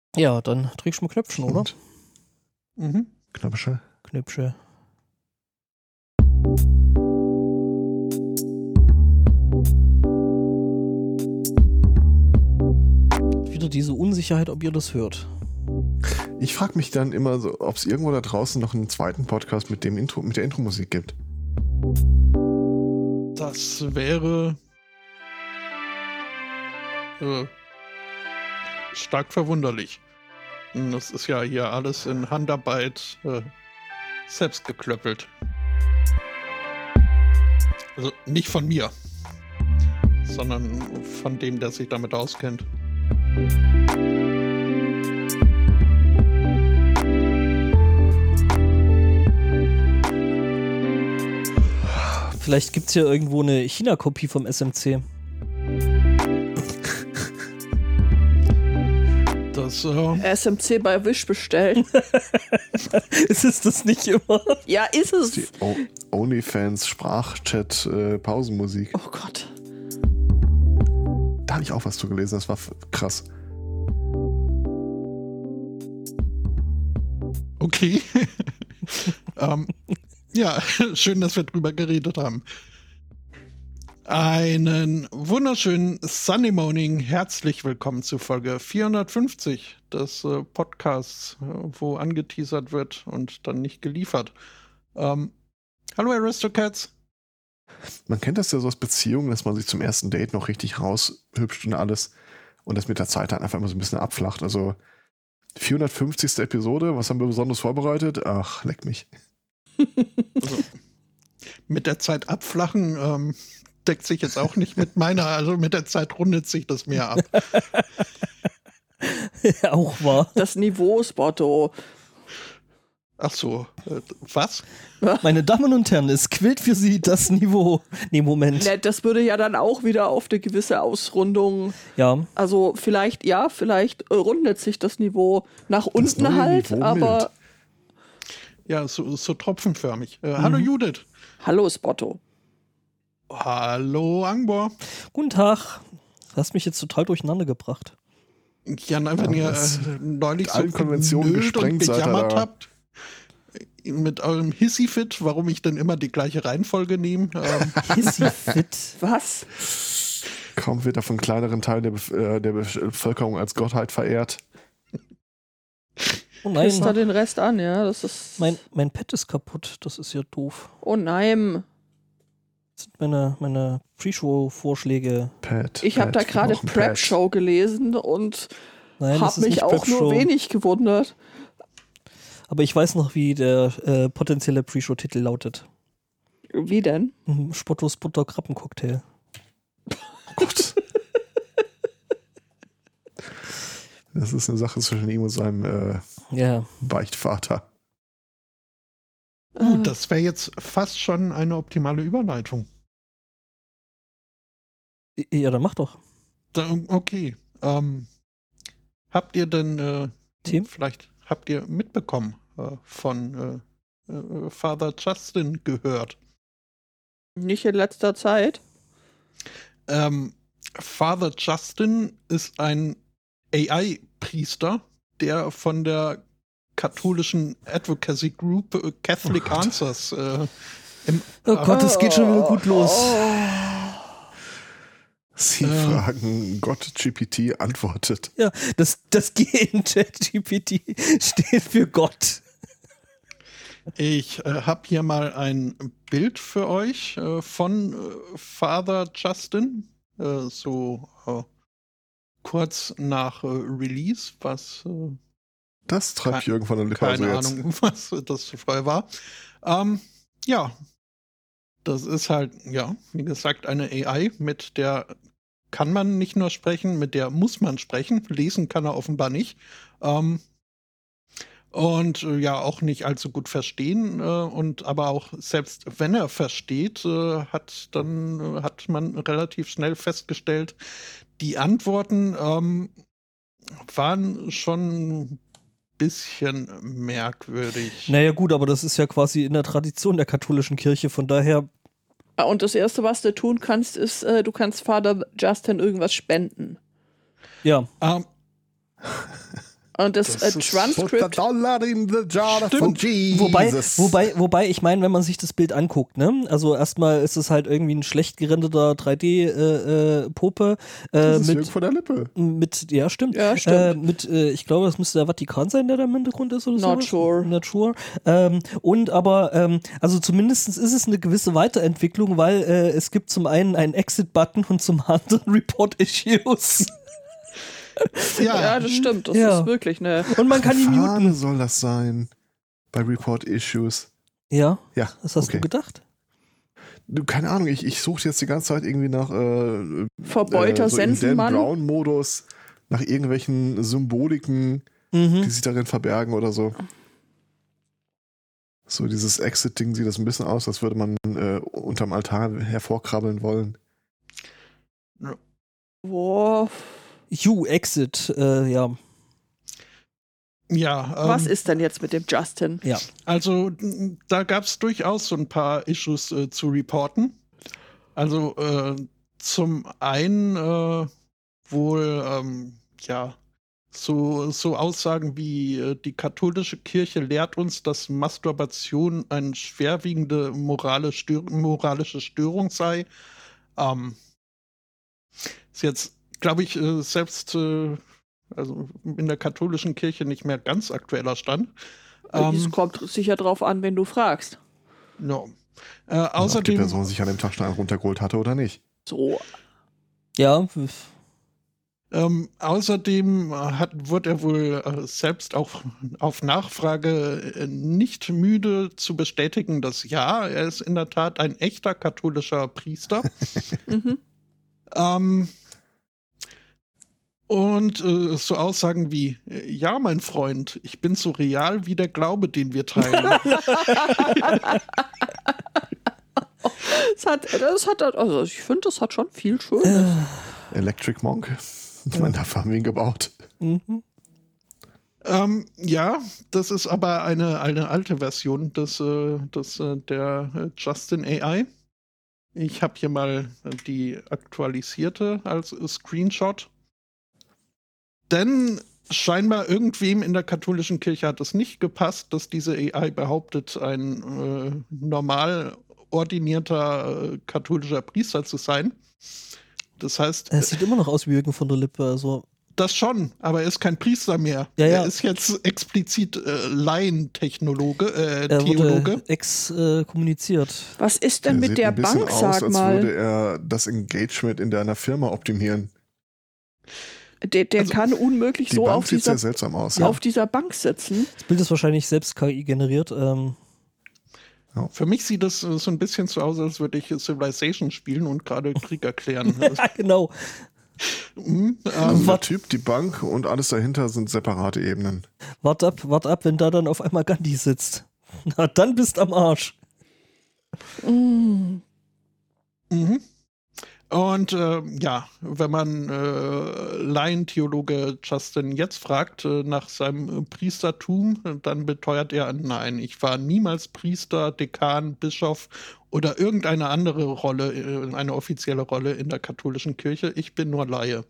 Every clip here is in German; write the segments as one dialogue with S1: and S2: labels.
S1: Ja, dann drückst du mal Knöpfchen, oder?
S2: Mhm. Knöpfchen.
S1: Wieder diese Unsicherheit, ob ihr das hört.
S2: Ich frage mich dann immer so, ob es irgendwo da draußen noch einen zweiten Podcast mit der Intro-Musik gibt.
S3: Das wäre stark verwunderlich. Das ist ja hier alles in Handarbeit selbst geklöppelt. Also nicht von mir, sondern von dem, der sich damit auskennt.
S1: Vielleicht gibt es ja irgendwo eine China-Kopie vom SMC.
S3: Das,
S4: SMC bei Wish bestellen.
S1: Ist es das nicht immer?
S4: Ja, ist es.
S2: Die OnlyFans Sprachchat Pausenmusik.
S4: Oh Gott.
S2: Da habe ich auch was zu gelesen, das war krass.
S3: okay. Ja, schön, dass wir drüber geredet haben. Einen wunderschönen Sunday Morning. Herzlich willkommen zu Folge 450 des Podcasts, wo angeteasert wird und dann nicht geliefert. Hallo Aristocats.
S2: Man kennt das ja so aus Beziehungen, dass man sich zum ersten Date noch richtig raushübscht und alles und das mit der Zeit dann einfach immer so ein bisschen abflacht. Also 450. Episode, was haben wir besonders vorbereitet? Ach, leck mich.
S3: Also, mit der Zeit abflachen deckt sich jetzt auch nicht mit meiner, also mit der Zeit rundet sich das mehr ab.
S1: Ja, auch wahr.
S4: Das Niveau ist Botto.
S3: Ach so, was?
S1: Meine Damen und Herren, es quillt für Sie das Niveau. Nee, Moment.
S4: Das würde ja dann auch wieder auf eine gewisse Ausrundung.
S1: Ja.
S4: Also vielleicht rundet sich das Niveau nach unten
S2: neue
S4: halt,
S2: Niveau
S4: aber.
S2: mild.
S3: Ja, so tropfenförmig. Hallo Judith.
S4: Hallo Spotto.
S3: Hallo Angbor.
S1: Guten Tag. Du hast mich jetzt total durcheinander gebracht.
S3: Ja, nein, wenn ihr neulich
S2: allen
S3: so
S2: Konventionen
S3: genölt und
S2: gesprengt seid,
S3: gejammert
S2: Alter.
S3: habt mit eurem Hissy-Fit, warum ich dann immer die gleiche Reihenfolge nehme.
S1: Hissy-Fit.
S4: Was?
S2: Kaum wird er von kleineren Teilen der Bevölkerung als Gottheit verehrt.
S1: Oh nein,
S4: Küsst da den Rest an, ja. Das ist.
S1: mein Pad ist kaputt. Das ist ja doof.
S4: Oh nein.
S1: Das sind meine Pre-Show-Vorschläge.
S4: Ich habe da gerade Prep-Show gelesen und
S1: Nein, das
S4: habe
S1: ist
S4: mich
S1: nicht
S4: auch
S1: Prep-Show.
S4: nur wenig gewundert.
S1: Aber ich weiß noch, wie der potenzielle Pre-Show-Titel lautet.
S4: Wie denn?
S1: Spottos Butter Krabbencocktail.
S2: Oh Gott. Das ist eine Sache zwischen ihm und seinem
S1: Ja.
S2: Beichtvater.
S3: Das wäre jetzt fast schon eine optimale Überleitung.
S1: Ja, dann mach doch.
S3: Okay. Habt ihr denn
S1: Tim?
S3: vielleicht habt ihr mitbekommen von Father Justin gehört?
S4: Nicht in letzter Zeit.
S3: Father Justin ist ein AI-Priester, der von der katholischen Advocacy Group Catholic Answers
S1: Oh Gott, es geht schon wieder gut los.
S2: Sie fragen, Gott GPT antwortet.
S1: Ja, das G in ChatGPT steht für Gott.
S3: Ich habe hier mal ein Bild für euch von Father Justin, kurz nach Release, was
S2: Das treibt Jürgen von der Lippe also
S3: keine
S2: jetzt.
S3: Ahnung, was das vorher war. Ja, das ist halt, ja, wie gesagt, eine AI, mit der kann man nicht nur sprechen, mit der muss man sprechen. Lesen kann er offenbar nicht. Und ja, auch nicht allzu gut verstehen. Und aber auch selbst wenn er versteht, hat man relativ schnell festgestellt, die Antworten waren schon ein bisschen merkwürdig.
S1: Naja gut, aber das ist ja quasi in der Tradition der katholischen Kirche, von daher...
S4: Und das Erste, was du tun kannst, ist, du kannst Father Justin irgendwas spenden.
S1: Ja.
S4: Und das
S2: Put the
S4: Transkript,
S2: dollar in the jar von Jesus.
S1: Wobei, ich meine, wenn man sich das Bild anguckt, ne? Also erstmal ist es halt irgendwie ein schlecht gerenderter 3D-Puppe.
S2: Das ist Jürgen von der Lippe.
S1: Ja, stimmt.
S4: Ja, stimmt.
S1: Ich glaube, das müsste der Vatikan sein, der da im Hintergrund ist oder so.
S4: Not sure.
S1: Not sure. Also zumindest ist es eine gewisse Weiterentwicklung, weil es gibt zum einen einen Exit-Button und zum anderen Report-Issues.
S4: ja, das stimmt. Das ist wirklich eine.
S1: Und man kann ihn
S2: Fahne
S1: muten.
S2: soll das sein. Bei Report Issues.
S1: Ja,
S2: Ja.
S1: was hast du gedacht?
S2: Du, keine Ahnung, ich suche jetzt die ganze Zeit irgendwie nach
S4: Verbeuter
S2: so im Dan
S4: Sensenmann.
S2: Brown-Modus, nach irgendwelchen Symboliken, die sich darin verbergen oder so. So dieses Exit-Ding sieht das ein bisschen aus, als würde man unterm Altar hervorkrabbeln wollen.
S4: Boah.
S1: You Exit, ja.
S3: Ja.
S4: Was ist denn jetzt mit dem Justin?
S1: Ja.
S3: Also da gab es durchaus so ein paar Issues zu reporten. Also zum einen wohl so Aussagen wie die katholische Kirche lehrt uns, dass Masturbation eine schwerwiegende moralische Störung sei. Ist jetzt, glaube ich, selbst also in der katholischen Kirche nicht mehr ganz aktueller Stand.
S4: Es kommt sicher drauf an, wenn du fragst.
S3: No.
S2: Ob die
S3: Außerdem,
S2: Person sich an dem Tag schon einen runtergeholt hatte oder nicht.
S4: So.
S1: Ja.
S3: außerdem wird er wohl selbst auch auf Nachfrage nicht müde zu bestätigen, dass ja, er ist in der Tat ein echter katholischer Priester. Und so Aussagen wie, ja, mein Freund, ich bin so real wie der Glaube, den wir teilen.
S4: Also ich finde, das hat schon viel Schönes.
S2: Electric Monk. Ich meine, dafür haben wir ihn gebaut.
S1: Mhm.
S3: Ja, das ist aber eine alte Version der Justin AI. Ich habe hier mal die aktualisierte als Screenshot. Denn scheinbar irgendwem in der katholischen Kirche hat es nicht gepasst, dass diese AI behauptet, ein normal ordinierter katholischer Priester zu sein. Das heißt,
S1: Es sieht immer noch aus wie Jürgen von der Lippe. Also.
S3: das schon, aber er ist kein Priester mehr.
S1: Ja, ja.
S3: Er ist jetzt explizit Laientechnologe,
S1: Er
S3: Theologe.
S1: wurde exkommuniziert.
S4: Was ist denn mit
S2: sieht
S4: der
S2: ein bisschen
S4: Bank,
S2: aus,
S4: sag
S2: als
S4: mal?
S2: würde er das Engagement in deiner Firma optimieren.
S4: Der kann unmöglich
S2: Die
S4: so
S2: Bank
S4: auf
S2: sieht sehr
S4: dieser,
S2: seltsam aus.
S4: auf dieser Bank sitzen.
S1: Das Bild ist wahrscheinlich selbst KI generiert.
S3: Für mich sieht das so ein bisschen so aus, als würde ich Civilization spielen und gerade Krieg erklären.
S1: Ja, genau.
S2: Also der Typ, die Bank und alles dahinter sind separate Ebenen.
S1: Wart ab, wenn da dann auf einmal Gandhi sitzt. Na, dann bist am Arsch.
S3: Mhm. Und wenn man Laientheologe Justin jetzt fragt nach seinem Priestertum, dann beteuert er, nein, ich war niemals Priester, Dekan, Bischof oder irgendeine andere Rolle, eine offizielle Rolle in der katholischen Kirche. Ich bin nur Laie.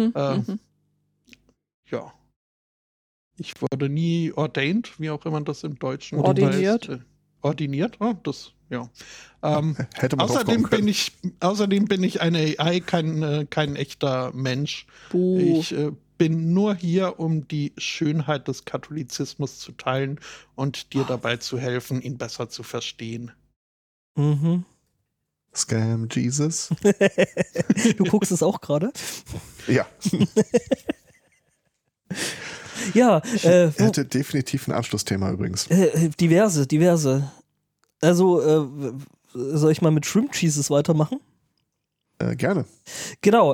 S3: Ja. Ich wurde nie ordained, wie auch immer das im Deutschen
S4: Ordiniert.
S3: heißt. Ordiniert? Oh, das, ja.
S2: Hätte man
S3: Außerdem
S2: drauf kommen
S3: bin ich eine AI, kein echter Mensch.
S4: Buh.
S3: Ich bin nur hier, um die Schönheit des Katholizismus zu teilen und dir dabei zu helfen, ihn besser zu verstehen.
S1: Mhm.
S2: Scam Jesus.
S1: Du guckst es auch gerade?
S2: Ja,
S1: Ja,
S2: er hätte definitiv ein Anschlussthema übrigens.
S1: diverse. Also, soll ich mal mit Shrimp Cheeses weitermachen?
S2: Gerne.
S1: Genau,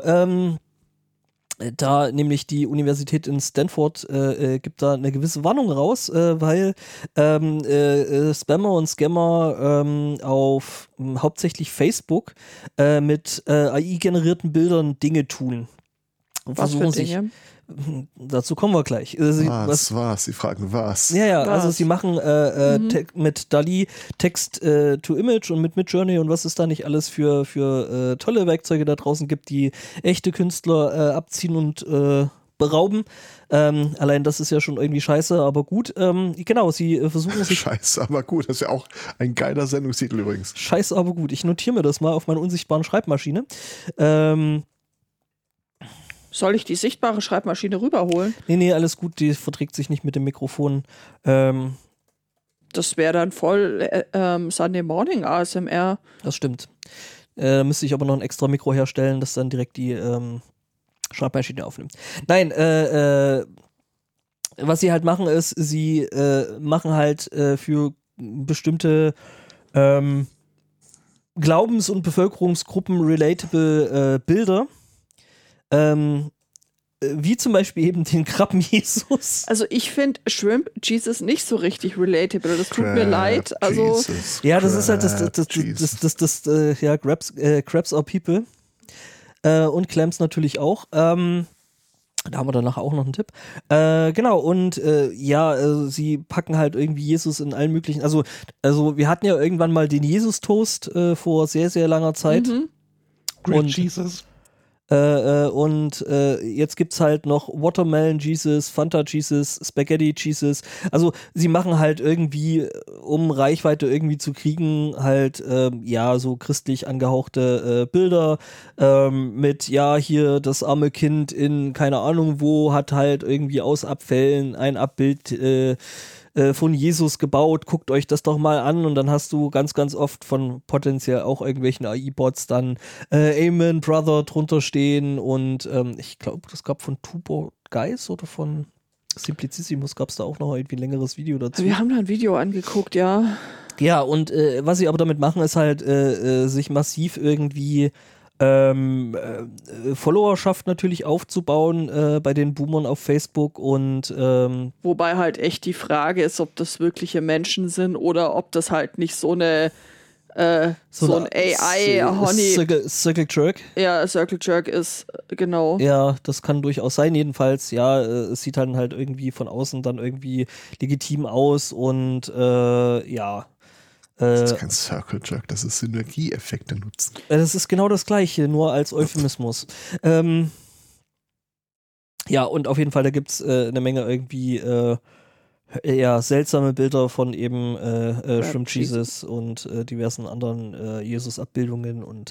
S1: da nämlich die Universität in Stanford gibt da eine gewisse Warnung raus, weil Spammer und Scammer auf hauptsächlich Facebook mit AI-generierten Bildern Dinge tun. Und
S4: Was für
S1: versuchen sich,
S4: Dinge?
S1: dazu kommen wir gleich.
S2: Was? Sie fragen was?
S1: Ja,
S4: Was?
S1: also sie machen mit DALL-E Text to Image und mit Midjourney und was es da nicht alles für tolle Werkzeuge da draußen gibt, die echte Künstler abziehen und berauben. Allein das ist ja schon irgendwie scheiße, aber gut. Genau, sie versuchen sich...
S2: Scheiße, aber gut. Das ist ja auch ein geiler Sendungstitel übrigens.
S1: Scheiße, aber gut. Ich notiere mir das mal auf meiner unsichtbaren Schreibmaschine.
S4: Soll ich die sichtbare Schreibmaschine rüberholen?
S1: Nee, alles gut. Die verträgt sich nicht mit dem Mikrofon.
S4: Das wäre dann voll Sunday Morning ASMR.
S1: Das stimmt. Müsste ich aber noch ein extra Mikro herstellen, das dann direkt die Schreibmaschine aufnimmt. Nein, was sie halt machen ist, sie machen halt für bestimmte Glaubens- und Bevölkerungsgruppen relatable Bilder. Wie zum Beispiel eben den Krabben-Jesus.
S4: Also ich finde Shrimp Jesus nicht so richtig relatable. Das tut mir leid. Also
S2: Jesus,
S1: Ja, das ist halt
S2: Jesus.
S1: Crabs are people. Und Clams natürlich auch. Da haben wir danach auch noch einen Tipp. Genau, und sie packen halt irgendwie Jesus in allen möglichen, also wir hatten ja irgendwann mal den Jesus-Toast vor sehr, sehr langer Zeit.
S3: Great
S1: Und-
S3: Jesus.
S1: Jetzt gibt's halt noch Watermelon Jesus, Fanta Jesus, Spaghetti Jesus. Also sie machen halt irgendwie, um Reichweite irgendwie zu kriegen, halt so christlich angehauchte Bilder mit, hier das arme Kind in keine Ahnung wo hat halt irgendwie aus Abfällen ein Abbild von Jesus gebaut, guckt euch das doch mal an und dann hast du ganz, ganz oft von potenziell auch irgendwelchen AI-Bots dann Amen, Brother drunter stehen und ich glaube, das gab von Tubo Guys oder von Simplicissimus gab es da auch noch irgendwie ein längeres Video dazu.
S4: wir haben da ein Video angeguckt, ja.
S1: Ja, und was sie aber damit machen, ist halt sich massiv irgendwie Followerschaft natürlich aufzubauen bei den Boomern auf Facebook und
S4: Wobei halt echt die Frage ist, ob das wirkliche Menschen sind oder ob das halt nicht so eine so ein AI-Honey.
S1: Circle Jerk.
S4: Ja, Circle Jerk ist, genau.
S1: Ja, das kann durchaus sein. Jedenfalls, ja, es sieht dann halt irgendwie von außen dann irgendwie legitim aus und
S2: Das ist kein Circle Jerk, das ist Synergieeffekte nutzen.
S1: das ist genau das Gleiche, nur als Euphemismus. Und auf jeden Fall, da gibt's eine Menge irgendwie seltsame Bilder von eben Shrimp Jesus und diversen anderen Jesus-Abbildungen und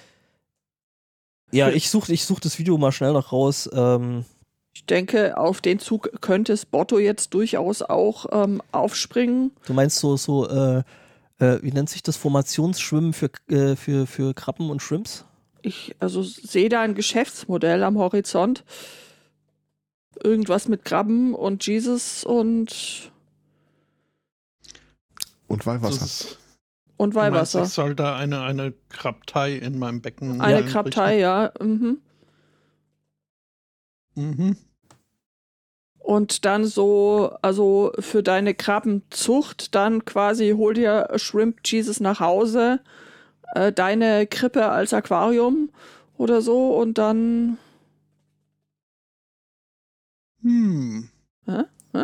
S1: ja, ich such das Video mal schnell noch raus.
S4: Ich denke, auf den Zug könnte Spotto jetzt durchaus auch aufspringen.
S1: Du meinst wie nennt sich das, Formationsschwimmen für Krabben und Shrimps?
S4: Ich sehe da ein Geschäftsmodell am Horizont. Irgendwas mit Krabben und Jesus und
S2: Weihwasser.
S4: und Weihwasser.
S3: Ich soll da eine Krabtei in meinem Becken
S4: Eine
S3: einrichten?
S4: Krabtei, ja. Mhm.
S3: Mhm.
S4: Und dann also für deine Krabbenzucht, dann quasi hol dir Shrimp Jesus nach Hause, deine Krippe als Aquarium oder so und dann. Hä?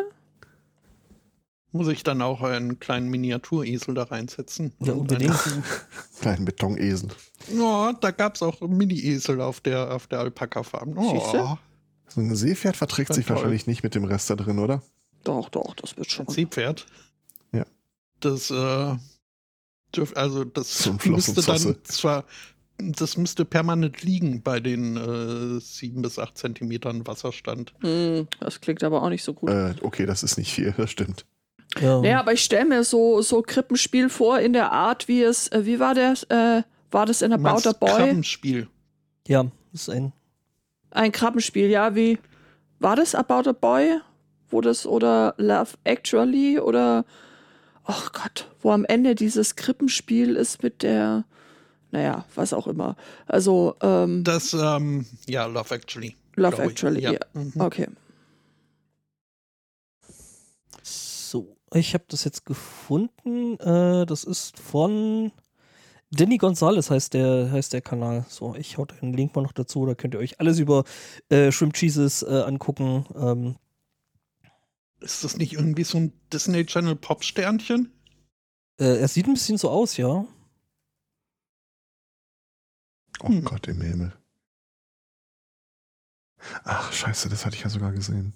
S3: Muss ich dann auch einen kleinen Miniaturesel da reinsetzen?
S1: Ja,
S3: Und
S1: unbedingt.
S2: Kleinen Betonesel.
S3: Oh, da gab es auch Mini-Esel auf der Alpaka-Farm.
S4: Siehste?
S3: Oh,
S2: So ein Seepferd verträgt
S3: Voll
S2: sich
S3: toll.
S2: wahrscheinlich nicht mit dem Rest da drin, oder?
S4: Doch, das wird schon.
S3: ein Seepferd.
S2: Ja.
S3: Das
S2: So ein
S3: müsste dann
S2: Flossenzosse.
S3: zwar, das müsste permanent liegen bei den 7 bis 8 Zentimetern Wasserstand.
S4: Das klingt aber auch nicht so gut.
S2: Okay, das ist nicht viel, das stimmt.
S1: Ja.
S4: Ja, aber ich stelle mir so Krippenspiel vor in der Art, wie war das? War das in About a Boy?
S3: Krabbenspiel.
S1: Ja, das ist
S4: Ein Krabbenspiel, ja, wie war das About a Boy? Oder Love Actually oder ach Gott, wo am Ende dieses Krippenspiel ist mit der, naja, was auch immer. Also,
S3: Das, Love Actually.
S4: Love
S3: glaub ich.
S4: Actually, ja.
S3: Mhm.
S4: Okay.
S1: so. Ich habe das jetzt gefunden. Das ist von Danny Gonzalez heißt der Kanal. So, ich hau den Link mal noch dazu, da könnt ihr euch alles über Shrimp Jesus angucken.
S3: Ist das nicht irgendwie so ein Disney Channel Pop-Sternchen?
S1: Er sieht ein bisschen so aus, ja.
S2: Oh Gott im Himmel. Ach, scheiße, das hatte ich ja sogar gesehen.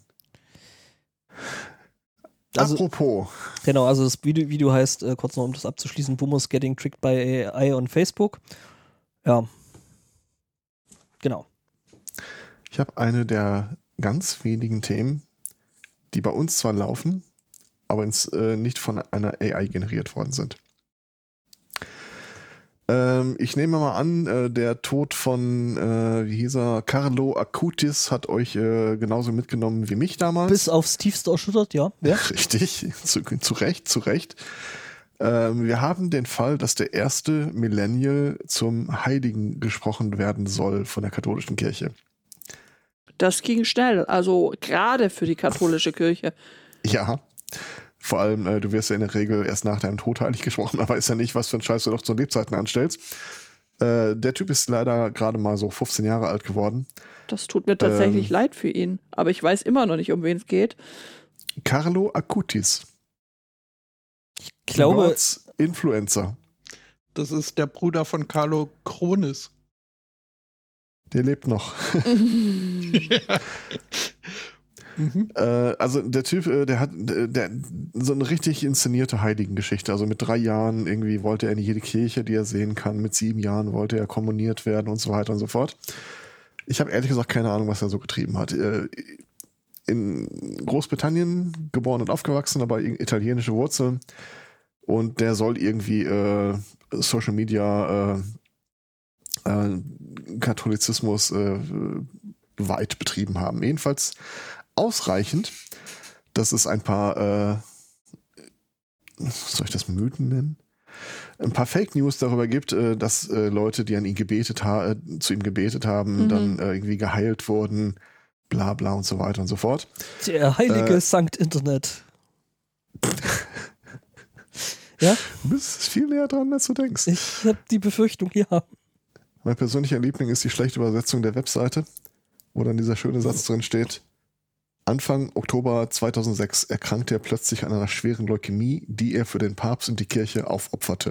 S1: Also,
S2: Apropos.
S1: genau, also das Video heißt, kurz noch um das abzuschließen, Boomers Getting Tricked by AI on Facebook. Ja. Genau.
S2: Ich habe eine der ganz wenigen Themen, die bei uns zwar laufen, aber nicht von einer AI generiert worden sind. Ich nehme mal an, der Tod von, wie hieß er, Carlo Acutis hat euch genauso mitgenommen wie mich damals.
S1: Bis aufs Tiefste erschüttert, ja.
S2: Richtig, zu Recht. Wir haben den Fall, dass der erste Millennial zum Heiligen gesprochen werden soll von der katholischen Kirche.
S4: Das ging schnell, also gerade für die katholische Kirche.
S2: Ja, vor allem, du wirst ja in der Regel erst nach deinem Tod heilig gesprochen, aber weiß ja nicht, was für ein Scheiß du noch zu Lebzeiten anstellst. Der Typ ist leider gerade mal so 15 Jahre alt geworden.
S4: Das tut mir tatsächlich leid für ihn, aber ich weiß immer noch nicht, um wen es geht.
S2: Carlo Acutis.
S1: Ich glaube,
S2: Words Influencer.
S3: Das ist der Bruder von Carlo Kronis.
S2: Der lebt noch.
S3: Ja.
S2: Also der Typ, der hat so eine richtig inszenierte Heiligengeschichte. Also mit 3 Jahren irgendwie wollte er in jede Kirche, die er sehen kann. Mit 7 Jahren wollte er kommuniert werden und so weiter und so fort. Ich habe ehrlich gesagt keine Ahnung, was er so getrieben hat. In Großbritannien geboren und aufgewachsen, aber italienische Wurzeln. Und der soll irgendwie Social Media Katholizismus weit betrieben haben. Jedenfalls ausreichend, dass es ein paar, soll ich das Mythen nennen? Ein paar Fake News darüber gibt, dass Leute, die an ihn zu ihm gebetet haben, dann irgendwie geheilt wurden, bla bla und so weiter und so fort.
S1: der heilige Sankt Internet. Ja?
S2: Du bist viel näher dran, als du denkst.
S1: Ich habe die Befürchtung, ja.
S2: Mein persönlicher Liebling ist die schlechte Übersetzung der Webseite, wo dann dieser schöne Satz drin steht: Anfang Oktober 2006 erkrankte er plötzlich an einer schweren Leukämie, die er für den Papst und die Kirche aufopferte.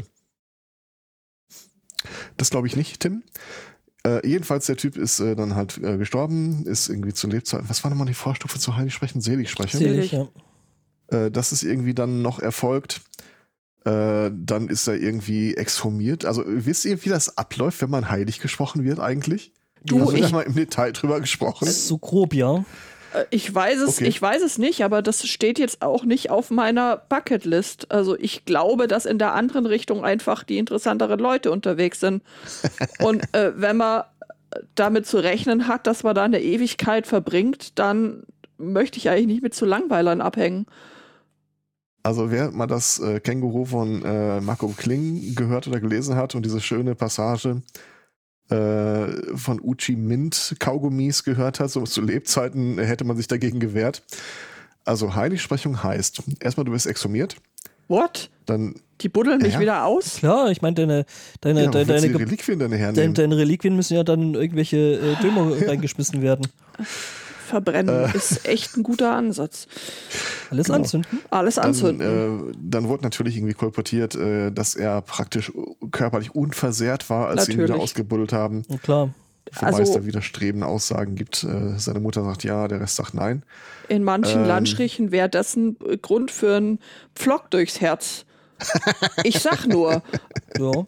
S2: Das glaube ich nicht, Tim. Jedenfalls, der Typ ist dann halt gestorben, ist irgendwie zu Lebzeiten. Was war nochmal die Vorstufe zu heilig sprechen? Selig sprechen.
S1: Selig, ja.
S2: Das ist irgendwie dann noch erfolgt. Dann ist er irgendwie exhumiert. Also wisst ihr, wie das abläuft, wenn man heilig gesprochen wird eigentlich?
S4: Du,
S2: Hast du da mal im Detail drüber gesprochen?
S1: So grob, ja.
S4: Ich weiß es nicht, aber das steht jetzt auch nicht auf meiner Bucketlist. Also ich glaube, dass in der anderen Richtung einfach die interessanteren Leute unterwegs sind. Und wenn man damit zu rechnen hat, dass man da eine Ewigkeit verbringt, dann möchte ich eigentlich nicht mit zu Langweilern abhängen.
S2: Also wer mal das Känguru von Marco Kling gehört oder gelesen hat und diese schöne Passage von Uchi Mint Kaugummis gehört hat, so zu Lebzeiten hätte man sich dagegen gewehrt. Also Heiligsprechung heißt, erstmal du wirst exhumiert.
S4: What?
S2: Dann,
S4: Die buddeln mich wieder aus?
S1: Klar, ich meine, deine
S2: Reliquien dann hernehmen.
S1: deine Reliquien müssen ja dann in irgendwelche Dömer reingeschmissen werden.
S4: Verbrennen ist echt ein guter Ansatz.
S1: Alles
S2: Genau.
S1: anzünden?
S4: Alles anzünden.
S2: Dann wurde natürlich irgendwie kolportiert, dass er praktisch körperlich unversehrt war, als sie ihn wieder
S4: Natürlich.
S2: ausgebuddelt haben.
S1: Ja, klar.
S2: Wobei es da widerstrebende Aussagen gibt. Seine Mutter sagt ja, der Rest sagt nein.
S4: In manchen Landstrichen wäre das ein Grund für einen Pflock durchs Herz. Ich sag nur.
S1: Ja.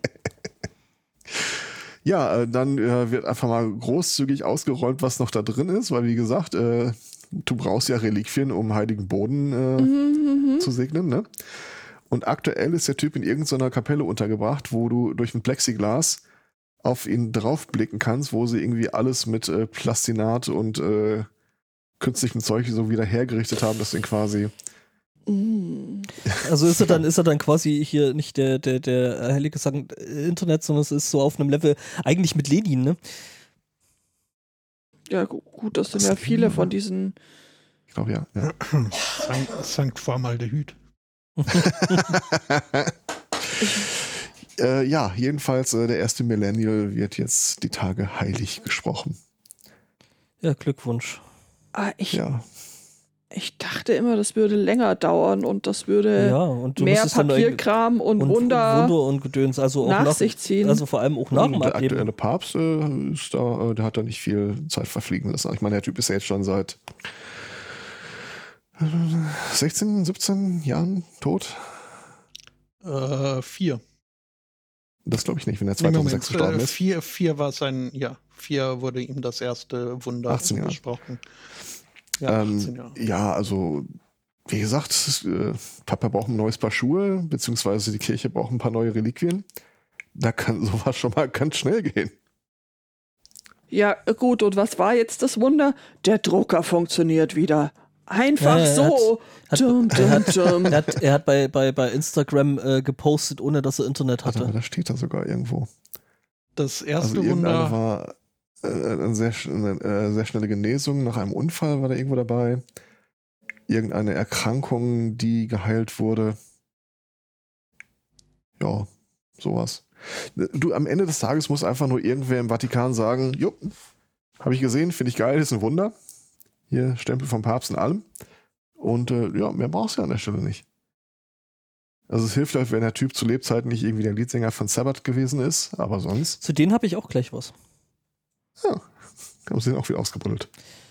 S2: Ja, dann wird einfach mal großzügig ausgeräumt, was noch da drin ist, weil wie gesagt, du brauchst ja Reliquien, um heiligen Boden zu segnen, ne? Und aktuell ist der Typ in irgendeiner Kapelle untergebracht, wo du durch ein Plexiglas auf ihn draufblicken kannst, wo sie irgendwie alles mit Plastinat und künstlichem Zeug so wieder hergerichtet haben, dass ihn quasi
S1: Also ist er dann quasi hier nicht der heilige Sankt Internet, sondern es ist so auf einem Level eigentlich mit Lenin, ne?
S4: Ja, gut, das sind ja viele von diesen.
S2: ich glaube ja.
S3: Sankt Formaldehyd.
S2: Ja, jedenfalls der erste Millennial wird jetzt die Tage heilig gesprochen.
S1: Ja, Glückwunsch.
S4: Ich
S2: Ja.
S4: Ich dachte immer, das würde länger dauern und das würde
S1: und du
S4: mehr
S1: musstest dann
S4: Papierkram und Wunder
S1: und Gedöns, also auch
S4: nach sich ziehen.
S1: Also vor allem auch nach dem
S2: Der
S1: Abgeben.
S2: aktuelle Papst ist da, der hat da nicht viel Zeit verfliegen lassen. Ich meine, der Typ ist ja jetzt schon seit 16, 17 Jahren tot.
S3: 4.
S2: Das glaube ich nicht, wenn er 2006 gestorben ist.
S3: 4 war 4 wurde ihm das erste Wunder
S2: 18 Jahre.
S3: gesprochen. Ja, 18 Jahre.
S2: Ja, also wie gesagt, Papa braucht ein neues Paar Schuhe, beziehungsweise die Kirche braucht ein paar neue Reliquien. Da kann sowas schon mal ganz schnell gehen.
S4: Ja, gut, und was war jetzt das Wunder? Der Drucker funktioniert wieder. Einfach so.
S1: Er hat bei Instagram gepostet, ohne dass er Internet hatte.
S2: Aber da steht da sogar irgendwo.
S3: Das erste
S2: also
S3: Wunder
S2: war eine sehr schnelle Genesung. Nach einem Unfall war da irgendwo dabei. Irgendeine Erkrankung, die geheilt wurde. Ja, sowas. Du, am Ende des Tages muss einfach nur irgendwer im Vatikan sagen, jo, habe ich gesehen, finde ich geil, ist ein Wunder. Hier Stempel vom Papst und allem. Und mehr brauchst du ja an der Stelle nicht. Also es hilft halt, wenn der Typ zu Lebzeiten nicht irgendwie der Leadsänger von Sabbath gewesen ist, aber sonst.
S1: Zu denen habe ich auch gleich was.
S2: Ja, haben sie den auch wieder ausgebuddelt.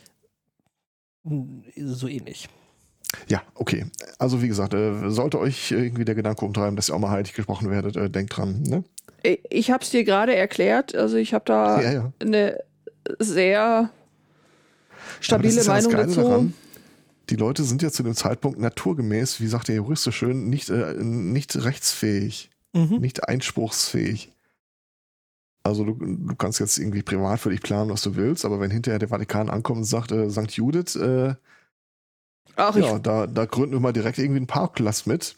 S1: So ähnlich.
S2: Ja, okay. Also wie gesagt, sollte euch irgendwie der Gedanke umtreiben, dass ihr auch mal heilig gesprochen werdet, denkt dran, ne?
S4: Ich habe es dir gerade erklärt, also ich habe da eine sehr stabile Meinung dazu.
S2: Daran, die Leute sind ja zu dem Zeitpunkt naturgemäß, wie sagt der Jurist so schön, nicht rechtsfähig, nicht einspruchsfähig. Also du kannst jetzt irgendwie privat für dich planen, was du willst, aber wenn hinterher der Vatikan ankommt und sagt, St. Judith, da gründen wir mal direkt irgendwie einen Parkplatz mit.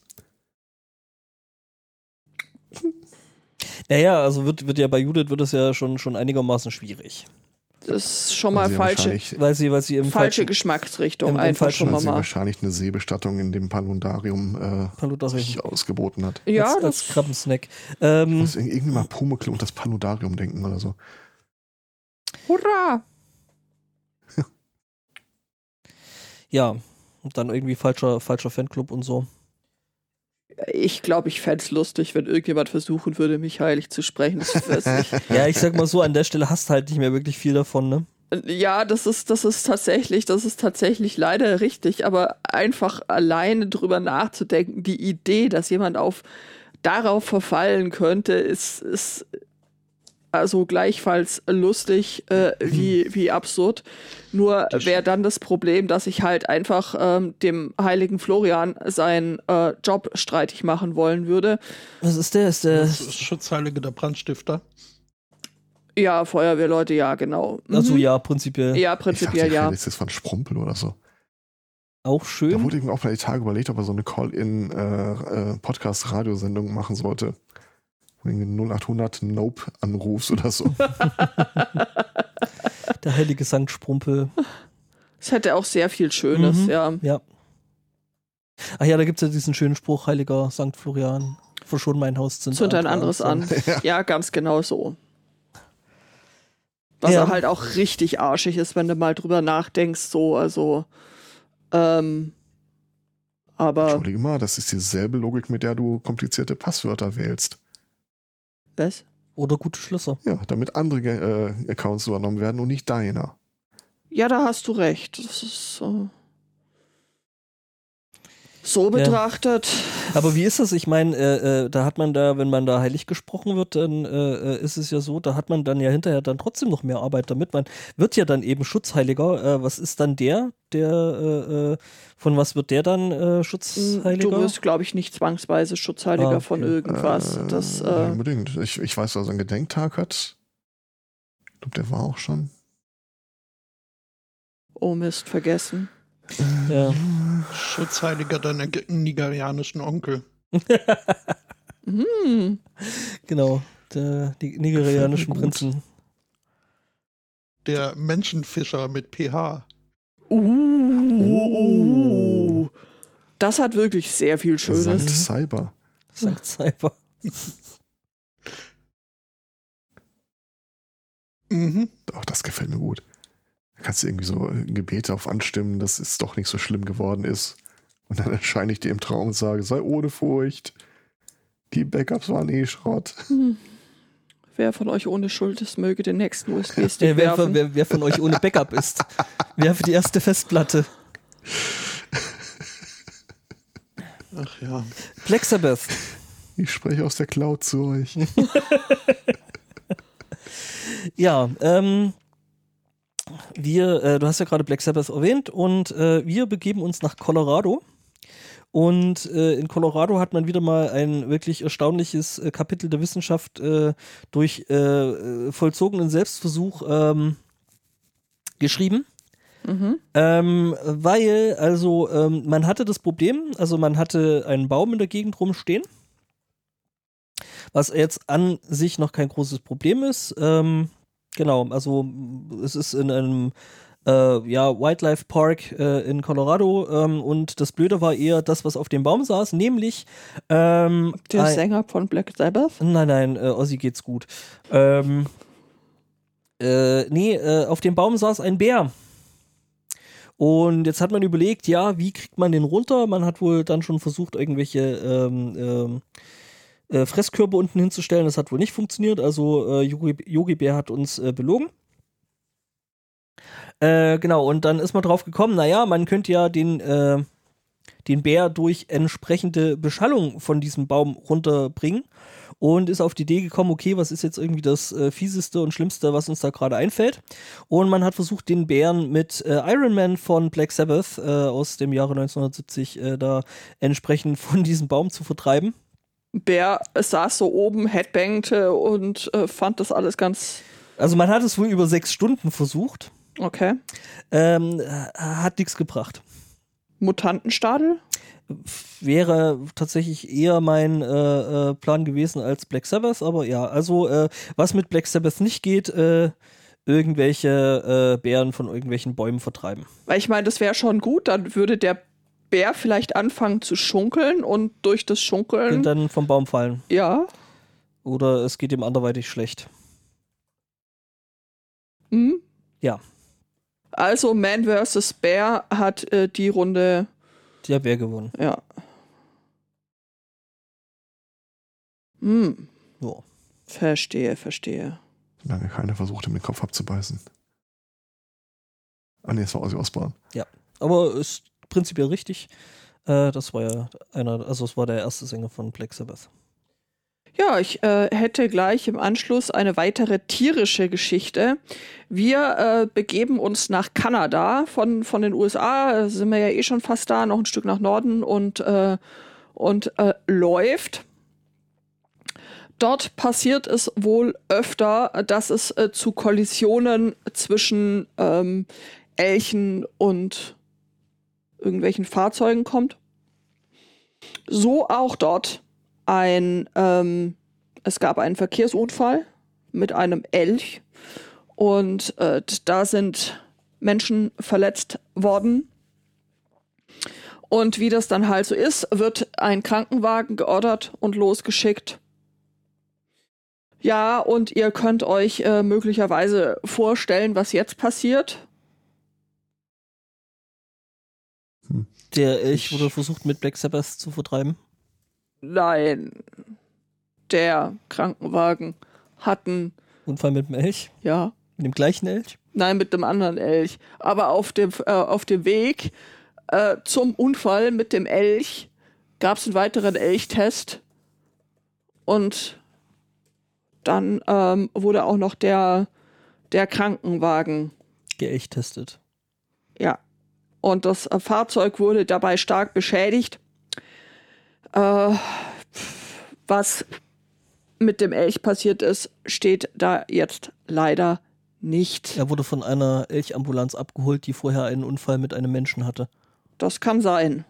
S1: Naja, also wird ja bei Judith wird es ja schon einigermaßen schwierig.
S4: Das ist schon mal falsche
S1: falsche
S4: Geschmacksrichtung einfach schon mal.
S2: Weil sie wahrscheinlich eine Seebestattung in dem Paludarium sich ausgeboten hat.
S4: Ja,
S1: als Krabbensnack.
S2: Ich muss irgendwie mal Pumuckl und das Paludarium denken oder so.
S4: Hurra!
S1: Ja, und dann irgendwie falscher Fanclub und so.
S4: Ich glaube, ich fände es lustig, wenn irgendjemand versuchen würde, mich heilig zu sprechen.
S1: Ja, ich sag mal so, an der Stelle hast halt nicht mehr wirklich viel davon, ne?
S4: Ja, das ist tatsächlich leider richtig, aber einfach alleine drüber nachzudenken, die Idee, dass jemand darauf verfallen könnte, ist also gleichfalls lustig wie absurd. Nur wäre dann das Problem, dass ich halt einfach dem heiligen Florian seinen Job streitig machen wollen würde.
S1: Was ist der?
S3: Das ist Schutzheilige der Brandstifter.
S4: Ja, Feuerwehrleute, ja, genau.
S1: Also ja, prinzipiell.
S4: Ja, prinzipiell, ja.
S2: Das ist von Sprumpel oder so.
S1: Auch schön.
S2: Da wurde ihm auch mal die Tage überlegt, ob er so eine Call-in-Podcast-Radiosendung machen sollte. 0800 Nope anrufst oder so.
S1: Der heilige Sankt Sprumpel.
S4: Es hätte auch sehr viel Schönes, ja.
S1: Ach ja, da gibt es ja diesen schönen Spruch, heiliger Sankt Florian, verschon mein Haus
S4: zünd ein anderes an. Ja, ganz genau so. Was ja halt auch richtig arschig ist, wenn du mal drüber nachdenkst, so, also aber
S2: Entschuldige mal, das ist dieselbe Logik, mit der du komplizierte Passwörter wählst.
S4: Was?
S1: Oder gute Schlüssel.
S2: Ja, damit andere Accounts übernommen werden und nicht deiner.
S4: Ja, da hast du recht. Das ist so betrachtet.
S1: Aber wie ist das? Ich meine, da hat man wenn man da heilig gesprochen wird, dann ist es ja so, da hat man dann ja hinterher dann trotzdem noch mehr Arbeit damit. Man wird ja dann eben Schutzheiliger. Was ist dann von was wird der dann Schutzheiliger?
S4: Du wirst, glaube ich, nicht zwangsweise Schutzheiliger von irgendwas.
S2: Unbedingt. Ich weiß, dass er einen Gedenktag hat. Ich glaube, der war auch schon.
S4: Oh Mist, vergessen.
S1: Ja.
S3: Schutzheiliger deiner nigerianischen Onkel.
S1: Genau, die nigerianischen Prinzen.
S3: Der Menschenfischer mit PH.
S4: Das hat wirklich sehr viel Schönes.
S2: Sankt Cyber.
S1: Sankt Cyber.
S2: Auch das gefällt mir gut. Da kannst du irgendwie so Gebete auf anstimmen, dass es doch nicht so schlimm geworden ist. Und dann erscheine ich dir im Traum und sage, sei ohne Furcht. Die Backups waren eh Schrott.
S4: Wer von euch ohne Schuld ist, möge den nächsten USB-Stick werfen.
S1: Wer von euch ohne Backup ist, werfe die erste Festplatte.
S3: Ach ja.
S1: Black Sabbath.
S2: Ich spreche aus der Cloud zu euch.
S1: Ja, du hast ja gerade Black Sabbath erwähnt und wir begeben uns nach Colorado. Und in Colorado hat man wieder mal ein wirklich erstaunliches Kapitel der Wissenschaft durch vollzogenen Selbstversuch geschrieben. Weil, also, man hatte das Problem, also man hatte einen Baum in der Gegend rumstehen, was jetzt an sich noch kein großes Problem ist. Genau, also es ist in einem Wildlife Park in Colorado und das Blöde war eher das, was auf dem Baum saß, nämlich
S4: Der Sänger von Black Sabbath?
S1: Nein, Ozzy geht's gut. Auf dem Baum saß ein Bär. Und jetzt hat man überlegt, ja, wie kriegt man den runter? Man hat wohl dann schon versucht, irgendwelche Fresskörbe unten hinzustellen. Das hat wohl nicht funktioniert. Also Yogi Bär hat uns belogen. Genau, und dann ist man drauf gekommen, naja, man könnte ja den Bär durch entsprechende Beschallung von diesem Baum runterbringen und ist auf die Idee gekommen, okay, was ist jetzt irgendwie das Fieseste und Schlimmste, was uns da gerade einfällt? Und man hat versucht, den Bären mit Iron Man von Black Sabbath aus dem Jahre 1970 da entsprechend von diesem Baum zu vertreiben.
S4: Bär saß so oben, headbangte und fand das alles ganz...
S1: Also man hat es wohl über 6 Stunden versucht.
S4: Okay.
S1: Hat nichts gebracht.
S4: Mutantenstadel?
S1: Wäre tatsächlich eher mein Plan gewesen als Black Sabbath, aber ja, also was mit Black Sabbath nicht geht, irgendwelche Bären von irgendwelchen Bäumen vertreiben.
S4: Weil ich meine, das wäre schon gut, dann würde der Bär vielleicht anfangen zu schunkeln und durch das Schunkeln...
S1: Und dann vom Baum fallen.
S4: Ja.
S1: Oder es geht ihm anderweitig schlecht.
S4: Hm?
S1: Ja.
S4: Also Man vs. Bär hat die Runde...
S1: Der Bär gewonnen.
S4: Ja. Hm.
S1: So.
S4: Verstehe.
S2: Solange keiner versucht, ihm den Kopf abzubeißen. Ah ne, es war Ozzy Osbourne.
S1: Ja, aber ist prinzipiell richtig. Das war ja es war der erste Sänger von Black Sabbath.
S4: Ja, ich hätte gleich im Anschluss eine weitere tierische Geschichte. Wir begeben uns nach Kanada von den USA, sind wir ja eh schon fast da, noch ein Stück nach Norden und läuft. Dort passiert es wohl öfter, dass es zu Kollisionen zwischen Elchen und irgendwelchen Fahrzeugen kommt. So auch dort. Es gab einen Verkehrsunfall mit einem Elch und da sind Menschen verletzt worden. Und wie das dann halt so ist, wird ein Krankenwagen geordert und losgeschickt. Ja, und ihr könnt euch möglicherweise vorstellen, was jetzt passiert.
S1: Der Elch wurde versucht, mit Black Sabbath zu vertreiben.
S4: Nein, der Krankenwagen hat einen
S1: Unfall mit dem Elch?
S4: Ja.
S1: Mit dem gleichen Elch?
S4: Nein, mit dem anderen Elch. Aber auf dem Weg zum Unfall mit dem Elch gab es einen weiteren Elchtest. Und dann wurde auch noch der Krankenwagen
S1: geelchtestet.
S4: Ja. Und das Fahrzeug wurde dabei stark beschädigt. Was mit dem Elch passiert ist, steht da jetzt leider nicht.
S1: Er wurde von einer Elchambulanz abgeholt, die vorher einen Unfall mit einem Menschen hatte.
S4: Das kann sein.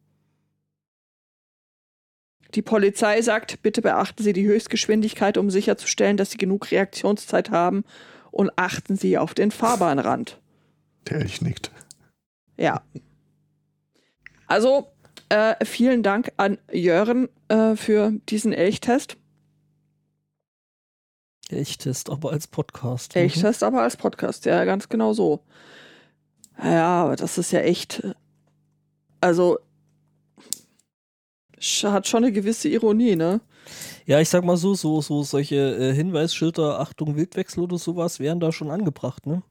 S4: Die Polizei sagt, bitte beachten Sie die Höchstgeschwindigkeit, um sicherzustellen, dass Sie genug Reaktionszeit haben, und achten Sie auf den Fahrbahnrand.
S2: Der Elch nickt.
S4: Ja. Also, vielen Dank an Jörn für diesen Elchtest.
S1: Elchtest, aber als Podcast.
S4: Elchtest, aber als Podcast, ja, ganz genau so. Ja, aber das ist ja echt, also hat schon eine gewisse Ironie, ne?
S1: Ja, ich sag mal so solche Hinweisschilder, Achtung, Wildwechsel oder sowas wären da schon angebracht, ne?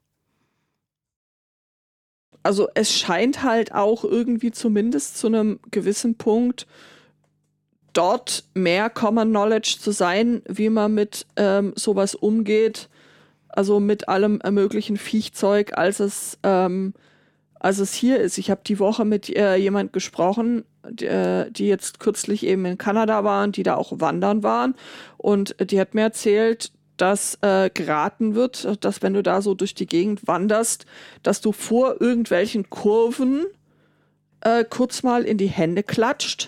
S4: Also es scheint halt auch irgendwie zumindest zu einem gewissen Punkt dort mehr Common Knowledge zu sein, wie man mit sowas umgeht, also mit allem möglichen Viechzeug, als es hier ist. Ich habe die Woche mit jemand gesprochen, die jetzt kürzlich eben in Kanada waren, die da auch wandern waren, und die hat mir erzählt, dass geraten wird, dass wenn du da so durch die Gegend wanderst, dass du vor irgendwelchen Kurven kurz mal in die Hände klatscht,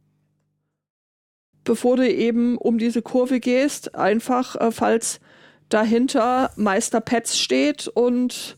S4: bevor du eben um diese Kurve gehst, einfach falls dahinter Meister Petz steht und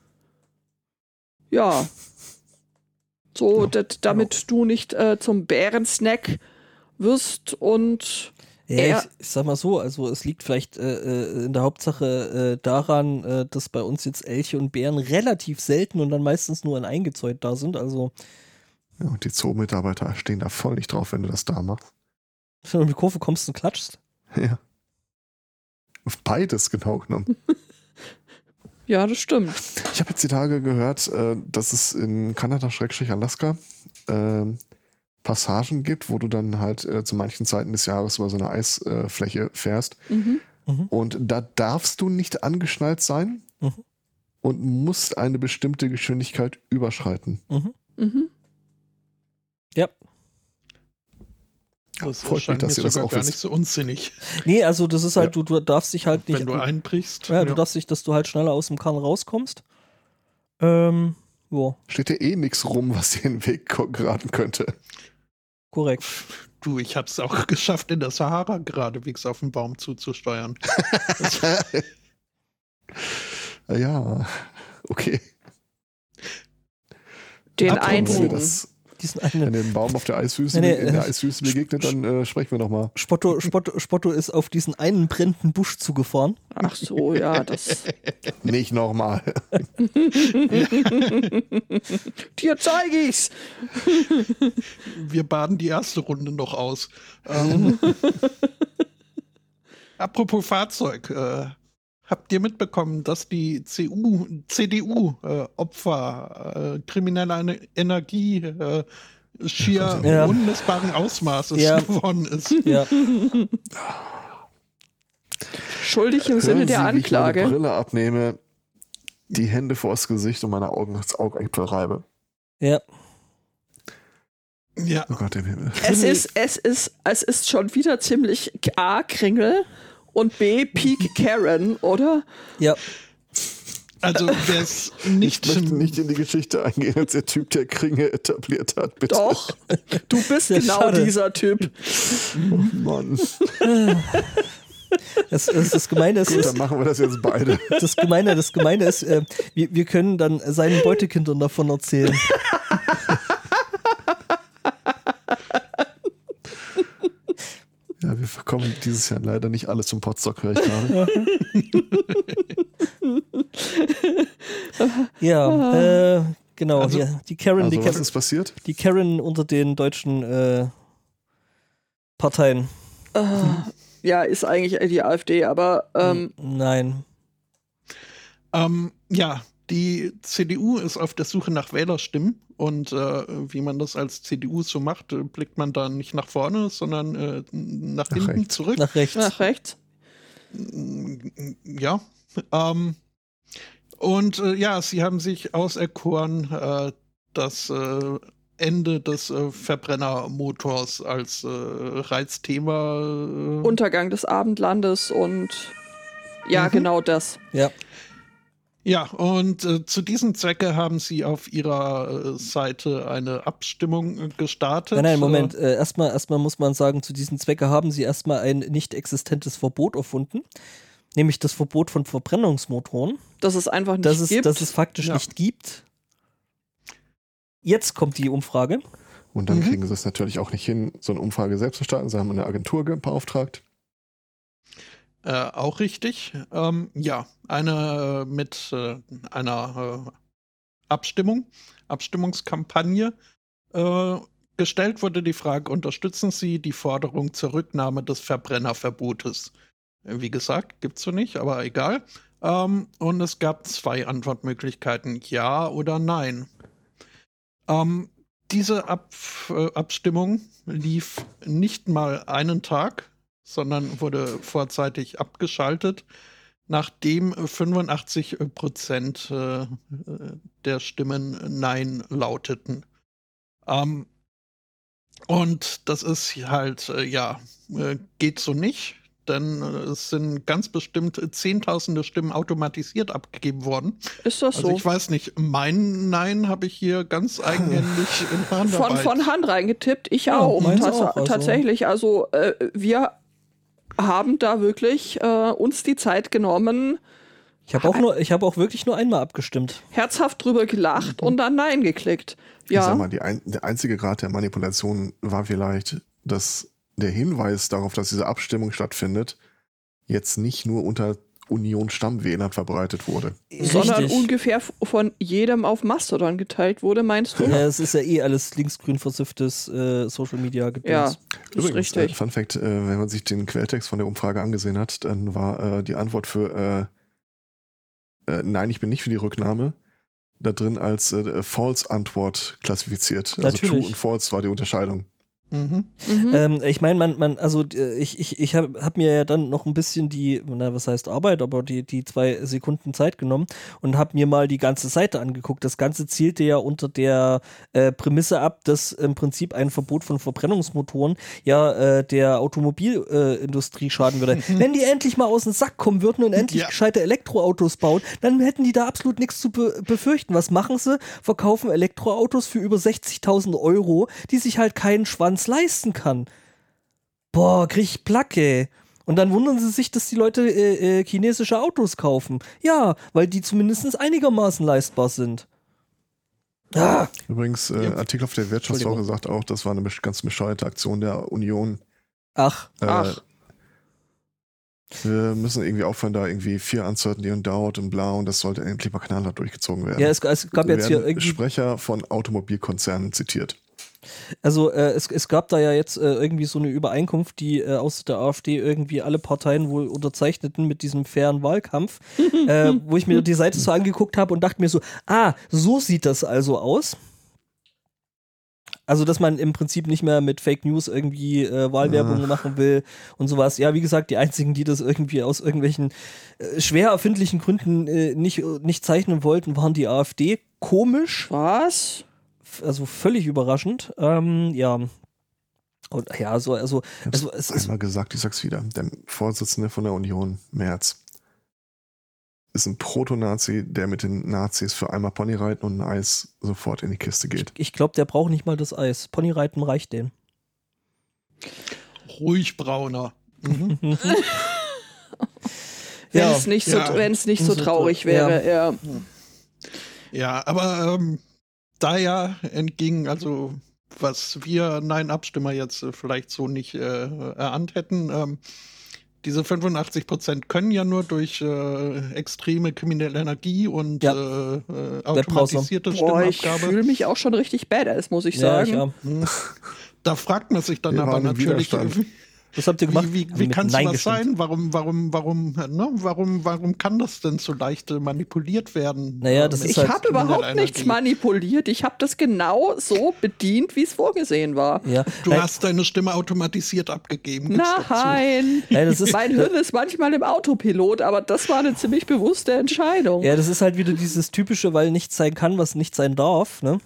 S4: ja, so, damit du nicht zum Bärensnack wirst und
S1: Ja, ich sag mal so, also es liegt vielleicht in der Hauptsache daran, dass bei uns jetzt Elche und Bären relativ selten und dann meistens nur in eingezäunt da sind, also
S2: Ja, und die Zoo-Mitarbeiter stehen da voll nicht drauf, wenn du das da machst.
S1: wenn du um die Kurve kommst und klatschst.
S2: Ja. Auf beides genau genommen.
S4: ja, das stimmt.
S2: Ich habe jetzt die Tage gehört, dass es in Kanada/Alaska Passagen gibt, wo du dann halt zu manchen Zeiten des Jahres über so eine Eisfläche fährst.
S4: Mhm.
S2: Und da darfst du nicht angeschnallt sein und musst eine bestimmte Geschwindigkeit überschreiten.
S4: Mhm.
S1: Ja.
S3: Das
S2: freut mich, dass ihr das
S3: sogar
S2: auch
S3: gar
S2: wisst.
S3: nicht so unsinnig.
S1: Nee, also das ist halt, du darfst dich halt nicht.
S3: Wenn du einbrichst.
S1: Ja, du darfst dich, dass du halt schneller aus dem Kahn rauskommst. Ja,
S2: Steht ja eh nichts rum, was dir in den Weg geraten könnte.
S1: korrekt.
S3: Du, ich hab's auch geschafft, in der Sahara geradewegs auf den Baum zuzusteuern.
S2: Ja, okay.
S4: Den
S2: Wenn wir
S4: einen.
S2: das,
S1: Diesen
S2: wenn
S1: einen.
S2: ihr den Baum auf der Eiswüste,
S1: Nee,
S2: in der Eiswüste begegnet, dann sprechen wir nochmal.
S1: Spotto ist auf diesen einen brennenden Busch zugefahren.
S4: Ach so, ja, das.
S2: Nicht nochmal.
S4: Dir zeige ich's.
S3: Wir baden die erste Runde noch aus. Apropos Fahrzeug. Habt ihr mitbekommen, dass die CDU Opfer krimineller Energie schier
S1: Ja.
S3: unmessbaren Ausmaßes
S1: Ja.
S3: geworden ist?
S1: Ja.
S4: Schuldig im Sinne
S2: Hören
S4: der
S2: Sie, wie ich meine
S4: Anklage.
S2: Brille abnehme, die Hände vors Gesicht und meine Augen ins Augäpfel reibe.
S1: Ja.
S3: Ja,
S2: Oh Gott im Himmel.
S4: Es ist schon wieder ziemlich A, Kringel und B, Peak Karen, oder?
S1: Ja.
S3: also wer es
S2: Ich
S3: nicht,
S2: möchte nicht in die Geschichte eingehen als der Typ, der Kringe etabliert hat, bitte.
S4: Doch, du bist
S1: Ja,
S4: genau
S1: schade.
S4: dieser Typ.
S2: Oh Mann.
S1: Das Gemeine ist,
S2: Gut, dann machen wir das jetzt beide.
S1: das Gemeine ist, wir können dann seinen Beutekindern davon erzählen.
S2: Ja, wir kommen dieses Jahr leider nicht alle zum Potstock, höre ich gerade.
S1: Ja, genau.
S3: Also-
S1: hier, die Karen,
S2: Also, was ist passiert?
S1: die Karen unter den deutschen Parteien.
S4: Ja, ist eigentlich die AfD, aber
S1: Nein.
S3: ja, die CDU ist auf der Suche nach Wählerstimmen und wie man das als CDU so macht, blickt man da nicht nach vorne, sondern nach hinten
S2: rechts.
S3: zurück.
S1: Nach rechts.
S4: nach rechts.
S3: Ja. Und ja, sie haben sich auserkoren, das Ende des Verbrennermotors als Reizthema.
S4: Untergang des Abendlandes und ja, genau das.
S1: Ja.
S3: Ja, und zu diesem Zwecke haben sie auf ihrer Seite eine Abstimmung gestartet.
S1: Nein, Moment. Erstmal muss man sagen, zu diesen Zwecke haben sie erstmal ein nicht existentes Verbot erfunden. Nämlich das Verbot von Verbrennungsmotoren.
S4: Dass es einfach nicht
S1: Dass
S4: gibt.
S1: es faktisch
S3: Ja.
S1: nicht gibt. Jetzt kommt die Umfrage.
S2: Und dann kriegen sie es natürlich auch nicht hin, so eine Umfrage selbst zu starten. Sie haben eine Agentur beauftragt.
S3: Auch richtig. Ja, eine mit einer Abstimmungskampagne. Gestellt wurde die Frage, unterstützen Sie die Forderung zur Rücknahme des Verbrennerverbotes? Wie gesagt, gibt's so nicht, aber egal. Und es gab 2 Antwortmöglichkeiten, ja oder nein. Diese Abstimmung lief nicht mal einen Tag, sondern wurde vorzeitig abgeschaltet, nachdem 85% der Stimmen Nein lauteten. Und das ist halt, geht so nicht, denn es sind ganz bestimmt Zehntausende Stimmen automatisiert abgegeben worden.
S4: Ist das so?
S3: Also ich weiß nicht, mein Nein habe ich hier ganz eigenhändig in Handarbeit.
S4: Von Hand reingetippt, ich auch.
S1: meins auch, also.
S4: Tatsächlich, also wir haben da wirklich uns die Zeit genommen,
S1: Ich habe auch wirklich nur einmal abgestimmt.
S4: herzhaft drüber gelacht und dann Nein geklickt.
S2: Ich sag
S4: Ja,
S2: mal, der einzige Grad der Manipulation war vielleicht, dass der Hinweis darauf, dass diese Abstimmung stattfindet, jetzt nicht nur unter Union-Stammwählern verbreitet wurde.
S4: sondern
S1: Richtig.
S4: ungefähr von jedem auf Mastodon geteilt wurde, meinst du?
S1: Ja, es ist ja alles linksgrün versifftes Social Media Gedöns.
S4: Ja, ist
S2: Übrigens,
S4: richtig.
S2: Fun Fact, wenn man sich den Quelltext von der Umfrage angesehen hat, dann war die Antwort für Nein, ich bin nicht für die Rücknahme, da drin als False-Antwort klassifiziert. Also
S1: Natürlich.
S2: True und False war die Unterscheidung.
S3: Mhm.
S1: Ich meine, ich hab mir ja dann noch ein bisschen was heißt Arbeit, aber die 2 Sekunden Zeit genommen und habe mir mal die ganze Seite angeguckt. Das Ganze zielte ja unter der Prämisse ab, dass im Prinzip ein Verbot von Verbrennungsmotoren der Automobilindustrie schaden würde. Wenn die endlich mal aus dem Sack kommen würden und endlich gescheite Elektroautos bauen, dann hätten die da absolut nichts zu befürchten. Was machen sie? Verkaufen Elektroautos für über 60.000 €, die sich halt keinen Schwanz leisten kann. Boah, krieg ich Placke. Und dann wundern sie sich, dass die Leute chinesische Autos kaufen. Ja, weil die zumindest einigermaßen leistbar sind. Ah.
S2: Übrigens, Artikel auf der Wirtschaftswoche sagt auch, das war eine ganz bescheuerte Aktion der Union.
S1: Ach.
S2: Wir müssen irgendwie aufhören, da irgendwie Fear, Uncertainty und Doubt und bla, und das sollte endlich mal knallhart durchgezogen werden.
S1: Ja, es gab jetzt hier irgendwie
S2: Sprecher von Automobilkonzernen zitiert.
S1: Also es gab da ja jetzt irgendwie so eine Übereinkunft, die aus der AfD irgendwie alle Parteien wohl unterzeichneten mit diesem fairen Wahlkampf, wo ich mir die Seite so angeguckt habe und dachte mir so, so sieht das also aus. Also, dass man im Prinzip nicht mehr mit Fake News irgendwie Wahlwerbung machen will und sowas. Ja, wie gesagt, die einzigen, die das irgendwie aus irgendwelchen schwer erfindlichen Gründen nicht zeichnen wollten, waren die AfD. Komisch.
S4: Was?
S1: Also völlig überraschend. Ja. Und ja,
S2: Ich hab's einmal gesagt, ich sag's wieder. Der Vorsitzende von der Union, Merz, ist ein Proto-Nazi, der mit den Nazis für einmal Ponyreiten und ein Eis sofort in die Kiste geht.
S1: Ich glaube, der braucht nicht mal das Eis. Ponyreiten reicht dem.
S3: Ruhig brauner. Mhm.
S4: Wenn es nicht so traurig wäre, ja.
S3: Ja, aber da ja entging, also was wir Nein-Abstimmer jetzt vielleicht so nicht erahnt hätten, diese 85% können ja nur durch extreme kriminelle Energie und automatisierte Stimmabgabe.
S4: Ich fühle mich auch schon richtig badass, muss ich sagen.
S3: Da fragt man sich dann aber natürlich,
S1: was habt ihr gemacht?
S3: Wie kann das sein? Warum kann das denn so leicht manipuliert werden?
S1: Naja, das ist
S4: ich habe überhaupt nichts manipuliert. Ich habe das genau so bedient, wie es vorgesehen war.
S1: Ja.
S3: Du hast deine Stimme automatisiert abgegeben.
S4: Nein. Mein Hirn ist manchmal im Autopilot, aber das war eine ziemlich bewusste Entscheidung.
S1: Ja, das ist halt wieder dieses typische, weil nichts sein kann, was nicht sein darf. Ne?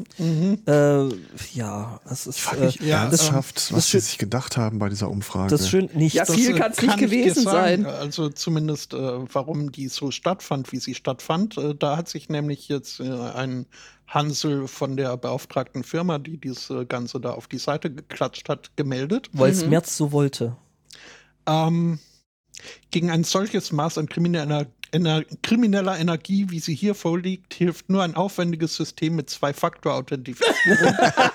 S1: Das ist
S2: ernsthaft, was sie sich gedacht haben bei dieser Umfrage.
S1: Das schön nicht.
S4: Ja, viel kann es nicht gewesen sein.
S3: Also zumindest, warum die so stattfand, wie sie stattfand. Da hat sich nämlich jetzt ein Hansel von der beauftragten Firma, die das Ganze da auf die Seite geklatscht hat, gemeldet.
S1: Weil es Merz so wollte.
S3: Gegen ein solches Maß an krimineller Energie, wie sie hier vorliegt, hilft nur ein aufwendiges System mit 2-Faktor-Authentifizierung.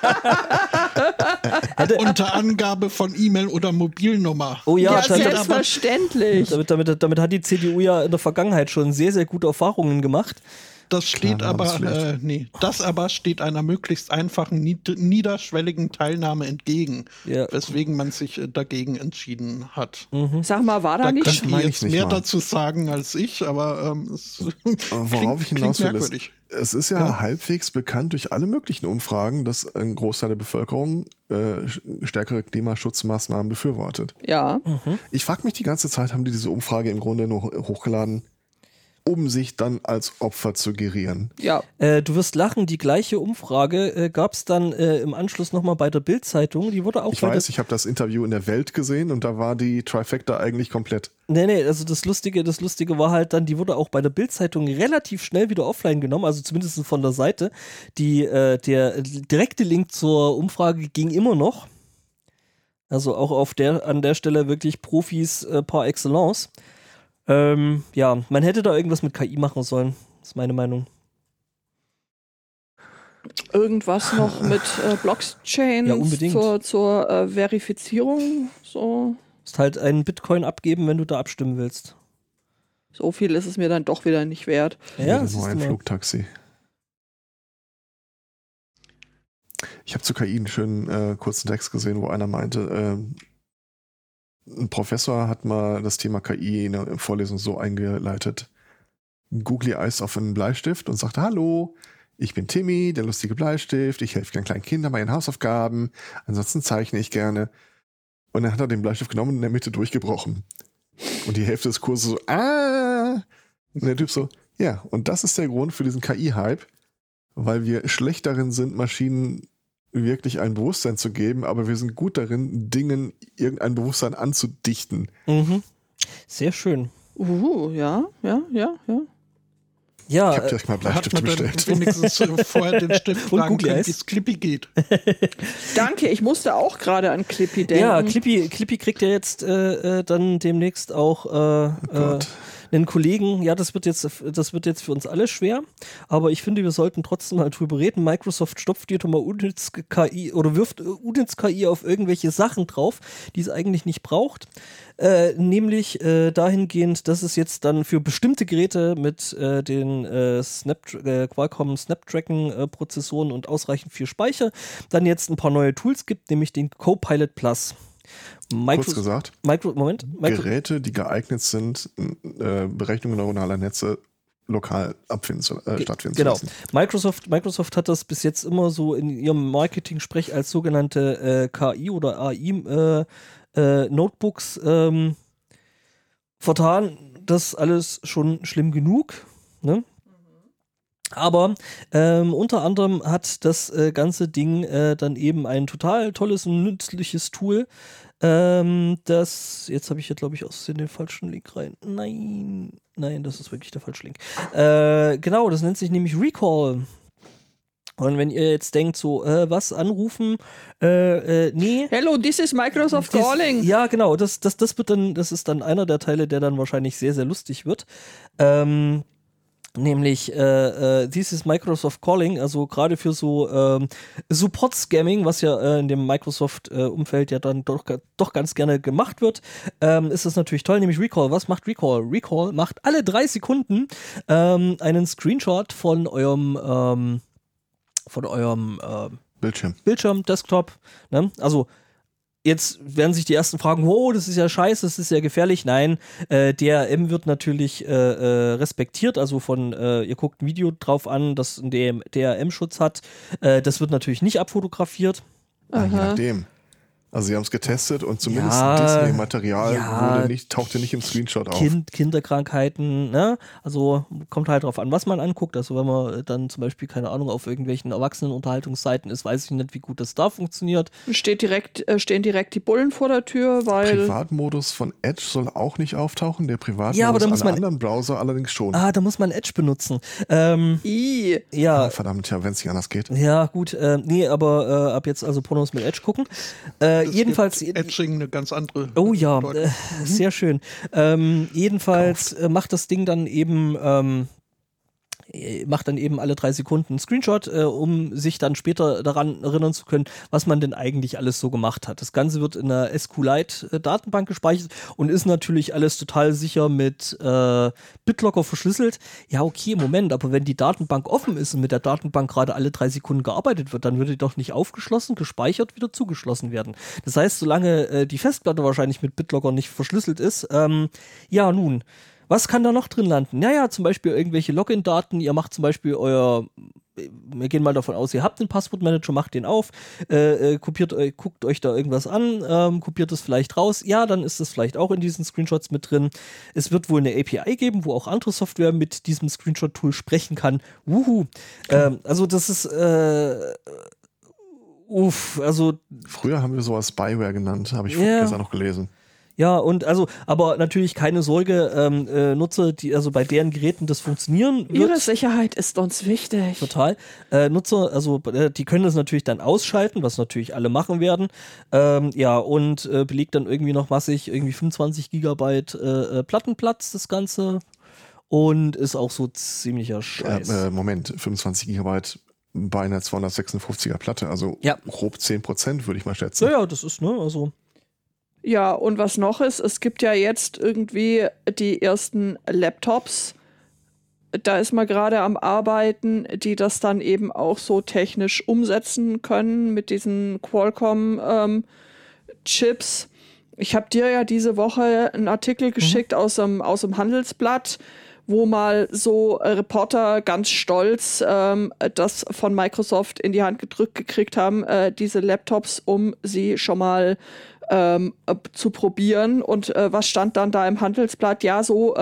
S3: Unter Angabe von E-Mail oder Mobilnummer.
S1: Oh ja,
S4: selbstverständlich.
S1: Damit hat die CDU ja in der Vergangenheit schon sehr, sehr gute Erfahrungen gemacht.
S3: Das steht das aber steht einer möglichst einfachen, niederschwelligen Teilnahme entgegen, weswegen man sich dagegen entschieden hat.
S4: Sag mal, war da nicht?
S3: Da könnten jetzt mehr dazu sagen als ich, aber
S2: worauf ich hinaus will,
S3: merkwürdig.
S2: Es ist ja halbwegs bekannt durch alle möglichen Umfragen, dass ein Großteil der Bevölkerung stärkere Klimaschutzmaßnahmen befürwortet.
S4: Ja.
S2: Ich frage mich die ganze Zeit, haben die diese Umfrage im Grunde nur hochgeladen, um sich dann als Opfer zu gerieren?
S4: Ja.
S1: Du wirst lachen, die gleiche Umfrage gab es dann im Anschluss nochmal bei der Bild-Zeitung. Die wurde auch
S2: ich habe das Interview in der Welt gesehen und da war die Trifecta eigentlich komplett.
S1: Nee, also das Lustige war halt dann, die wurde auch bei der Bild-Zeitung relativ schnell wieder offline genommen, also zumindest von der Seite. Der direkte Link zur Umfrage ging immer noch. Also auch an der Stelle wirklich Profis par excellence. Man hätte da irgendwas mit KI machen sollen, ist meine Meinung.
S4: Irgendwas noch mit Blockchain zur Verifizierung, so.
S1: Du musst halt einen Bitcoin abgeben, wenn du da abstimmen willst.
S4: So viel ist es mir dann doch wieder nicht wert.
S2: Ja, das ist nur ein Flugtaxi. Ich habe zu KI einen schönen kurzen Text gesehen, wo einer meinte, ein Professor hat mal das Thema KI in der Vorlesung so eingeleitet. Googly Eyes auf einen Bleistift und sagte, hallo, ich bin Timmy, der lustige Bleistift, ich helfe gerne kleinen Kindern bei ihren Hausaufgaben, ansonsten zeichne ich gerne. Und dann hat er den Bleistift genommen und in der Mitte durchgebrochen. Und die Hälfte des Kurses so, Und der Typ so, ja, und das ist der Grund für diesen KI-Hype, weil wir schlecht darin sind, Maschinen wirklich ein Bewusstsein zu geben, aber wir sind gut darin, Dingen irgendein Bewusstsein anzudichten.
S1: Mhm. Sehr schön.
S4: Ja.
S1: Ja,
S2: ich habe direkt mal Bleistift bestellt.
S3: Wenigstens vorher den Stift fragen können, wie es Clippy geht.
S4: Danke, ich musste auch gerade an Clippy denken.
S1: Ja, Clippy kriegt ja jetzt dann demnächst auch einen Kollegen. Ja, das wird jetzt für uns alle schwer, aber ich finde, wir sollten trotzdem mal drüber reden. Microsoft stopft dir doch mal unnütz KI oder wirft unnütz KI auf irgendwelche Sachen drauf, die es eigentlich nicht braucht. Nämlich dahingehend, dass es jetzt dann für bestimmte Geräte mit den Qualcomm Snapdragon-Prozessoren und ausreichend viel Speicher dann jetzt ein paar neue Tools gibt, nämlich den Copilot Plus.
S2: Kurz gesagt, Geräte, die geeignet sind, Berechnungen neuronaler Netze lokal stattfinden
S1: genau.
S2: zu lassen.
S1: Microsoft hat das bis jetzt immer so in ihrem Marketing-Sprech als sogenannte KI oder AI Notebooks vertan. Das ist alles schon schlimm genug, ne? Aber unter anderem hat das ganze Ding dann eben ein total tolles und nützliches Tool, das, jetzt habe ich hier, glaube ich, aus den falschen Link rein. Nein, das ist wirklich der falsche Link. Genau, das nennt sich nämlich Recall. Und wenn ihr jetzt denkt, so, was, anrufen? Nee.
S4: Hello, this is Microsoft Calling.
S1: Ja, genau, das ist dann einer der Teile, der dann wahrscheinlich sehr, sehr lustig wird. Nämlich This is Microsoft Calling, also gerade für so Support-Scamming, was ja in dem Microsoft-Umfeld ja dann doch ganz gerne gemacht wird, ist das natürlich toll, nämlich Recall. Was macht Recall? Recall macht alle 3 Sekunden einen Screenshot von eurem Bildschirm, Desktop, ne? Also jetzt werden sich die ersten fragen, oh, das ist ja scheiße, das ist ja gefährlich. Nein, DRM wird natürlich respektiert, also ihr guckt ein Video drauf an, das einen DRM-Schutz hat. Das wird natürlich nicht abfotografiert.
S2: Je nachdem. Also sie haben es getestet und zumindest Disney-Material tauchte nicht im Screenshot auf.
S1: Kinderkrankheiten, ne? Also kommt halt drauf an, was man anguckt. Also wenn man dann zum Beispiel, keine Ahnung, auf irgendwelchen Erwachsenenunterhaltungsseiten ist, weiß ich nicht, wie gut das da funktioniert.
S4: Stehen direkt die Bullen vor der Tür, weil...
S2: Privatmodus von Edge soll auch nicht auftauchen, der Privatmodus
S1: aber da muss
S2: an anderen Browser allerdings schon.
S1: Da muss man Edge benutzen.
S2: Ja. Verdammt, ja, wenn es nicht anders geht.
S1: Ja, gut, aber ab jetzt also Pornos mit Edge gucken. Jedenfalls
S3: Edging eine ganz andere.
S1: Oh ja, sehr schön. Jedenfalls macht das Ding dann eben macht dann eben alle 3 Sekunden einen Screenshot, um sich dann später daran erinnern zu können, was man denn eigentlich alles so gemacht hat. Das Ganze wird in einer SQLite-Datenbank gespeichert und ist natürlich alles total sicher mit BitLocker verschlüsselt. Ja, okay, Moment, aber wenn die Datenbank offen ist und mit der Datenbank gerade alle 3 Sekunden gearbeitet wird, dann würde die doch nicht aufgeschlossen, gespeichert, wieder zugeschlossen werden. Das heißt, solange die Festplatte wahrscheinlich mit BitLocker nicht verschlüsselt ist, ja, nun, was kann da noch drin landen? Naja, zum Beispiel irgendwelche Login-Daten. Ihr macht zum Beispiel wir gehen mal davon aus, ihr habt den Passwortmanager, macht den auf, guckt euch da irgendwas an, kopiert es vielleicht raus. Ja, dann ist es vielleicht auch in diesen Screenshots mit drin. Es wird wohl eine API geben, wo auch andere Software mit diesem Screenshot-Tool sprechen kann. Wuhu. Also das ist also
S2: früher haben wir sowas Spyware genannt, habe ich gestern noch gelesen.
S1: Ja, und aber natürlich keine Sorge, Nutzer, bei deren Geräten das funktionieren wird.
S4: Ihre Sicherheit ist uns wichtig.
S1: Total. Nutzer, die können das natürlich dann ausschalten, was natürlich alle machen werden. Und belegt dann irgendwie noch massig, 25 Gigabyte Plattenplatz, das Ganze. Und ist auch so ziemlicher Scheiß.
S2: 25 Gigabyte bei einer 256er Platte, also grob 10% würde ich mal schätzen.
S1: Ja, das ist, also...
S4: Ja, und was noch ist, es gibt ja jetzt irgendwie die ersten Laptops, da ist man gerade am Arbeiten, die das dann eben auch so technisch umsetzen können mit diesen Qualcomm-Chips. Ich habe dir ja diese Woche einen Artikel geschickt aus dem Handelsblatt, wo mal so Reporter ganz stolz das von Microsoft in die Hand gedrückt gekriegt haben, diese Laptops, um sie schon mal zu probieren. Und was stand dann da im Handelsblatt? Ja, so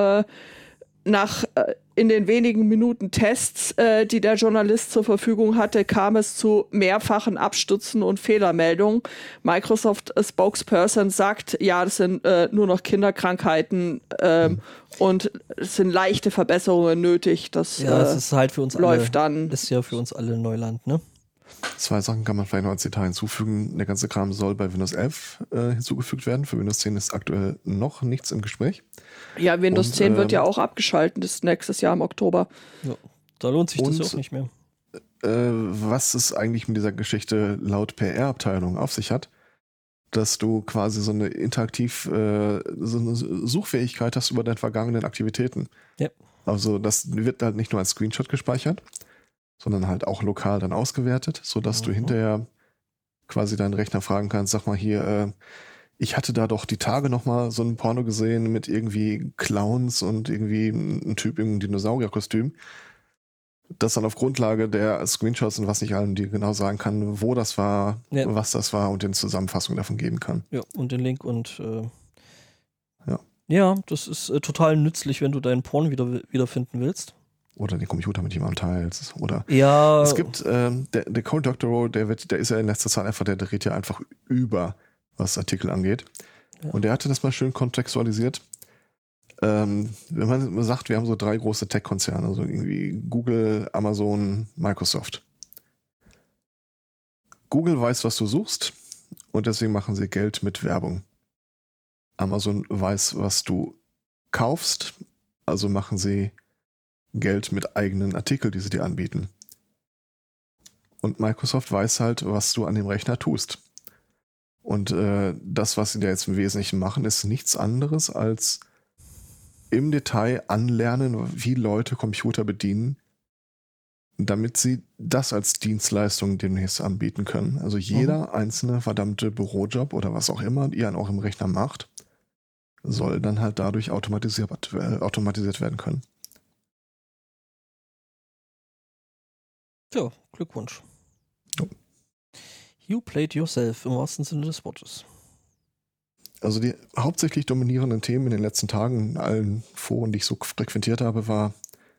S4: in den wenigen Minuten Tests, die der Journalist zur Verfügung hatte, kam es zu mehrfachen Abstürzen und Fehlermeldungen. Microsoft Spokesperson sagt, ja, das sind nur noch Kinderkrankheiten und es sind leichte Verbesserungen nötig. Das
S1: ist halt für uns
S4: läuft
S1: alle,
S4: dann.
S1: ist ja für uns alle Neuland, ne?
S2: 2 Sachen kann man vielleicht noch als Detail hinzufügen. Der ganze Kram soll bei Windows 11 hinzugefügt werden. Für Windows 10 ist aktuell noch nichts im Gespräch.
S4: Ja, Windows 10 wird ja auch abgeschaltet, das ist nächstes Jahr im Oktober.
S1: Ja, da lohnt sich das auch nicht mehr.
S2: Was es eigentlich mit dieser Geschichte laut PR-Abteilung auf sich hat, dass du quasi so eine so eine Suchfähigkeit hast über deine vergangenen Aktivitäten.
S1: Ja.
S2: Also das wird halt nicht nur als Screenshot gespeichert, sondern halt auch lokal dann ausgewertet, sodass du hinterher quasi deinen Rechner fragen kannst, sag mal hier, ich hatte da doch die Tage nochmal so ein Porno gesehen mit irgendwie Clowns und irgendwie ein Typ im Dinosaurierkostüm, das dann auf Grundlage der Screenshots und was nicht allem dir genau sagen kann, wo das war, was das war und den Zusammenfassung davon geben kann.
S1: Ja, und den Link und ja, das ist total nützlich, wenn du deinen Porn wiederfinden willst.
S2: Oder den Computer mit jemandem teilst. Oder
S1: es
S2: gibt der Cold Doctorow, der ist ja in letzter Zeit einfach, der dreht ja einfach über, was Artikel angeht. Ja. Und der hatte das mal schön kontextualisiert. Wenn man sagt, wir haben so 3 große Tech-Konzerne, also irgendwie Google, Amazon, Microsoft. Google weiß, was du suchst und deswegen machen sie Geld mit Werbung. Amazon weiß, was du kaufst, also machen sie Geld mit eigenen Artikeln, die sie dir anbieten. Und Microsoft weiß halt, was du an dem Rechner tust. Und das, was sie da jetzt im Wesentlichen machen, ist nichts anderes als im Detail anlernen, wie Leute Computer bedienen, damit sie das als Dienstleistung demnächst anbieten können. Also jeder einzelne verdammte Bürojob oder was auch immer ihr an eurem Rechner macht, soll dann halt dadurch automatisiert werden können.
S1: Ja, Glückwunsch.
S2: Oh.
S1: You played yourself im wahrsten Sinne des Wortes.
S2: Also die hauptsächlich dominierenden Themen in den letzten Tagen in allen Foren, die ich so frequentiert habe, war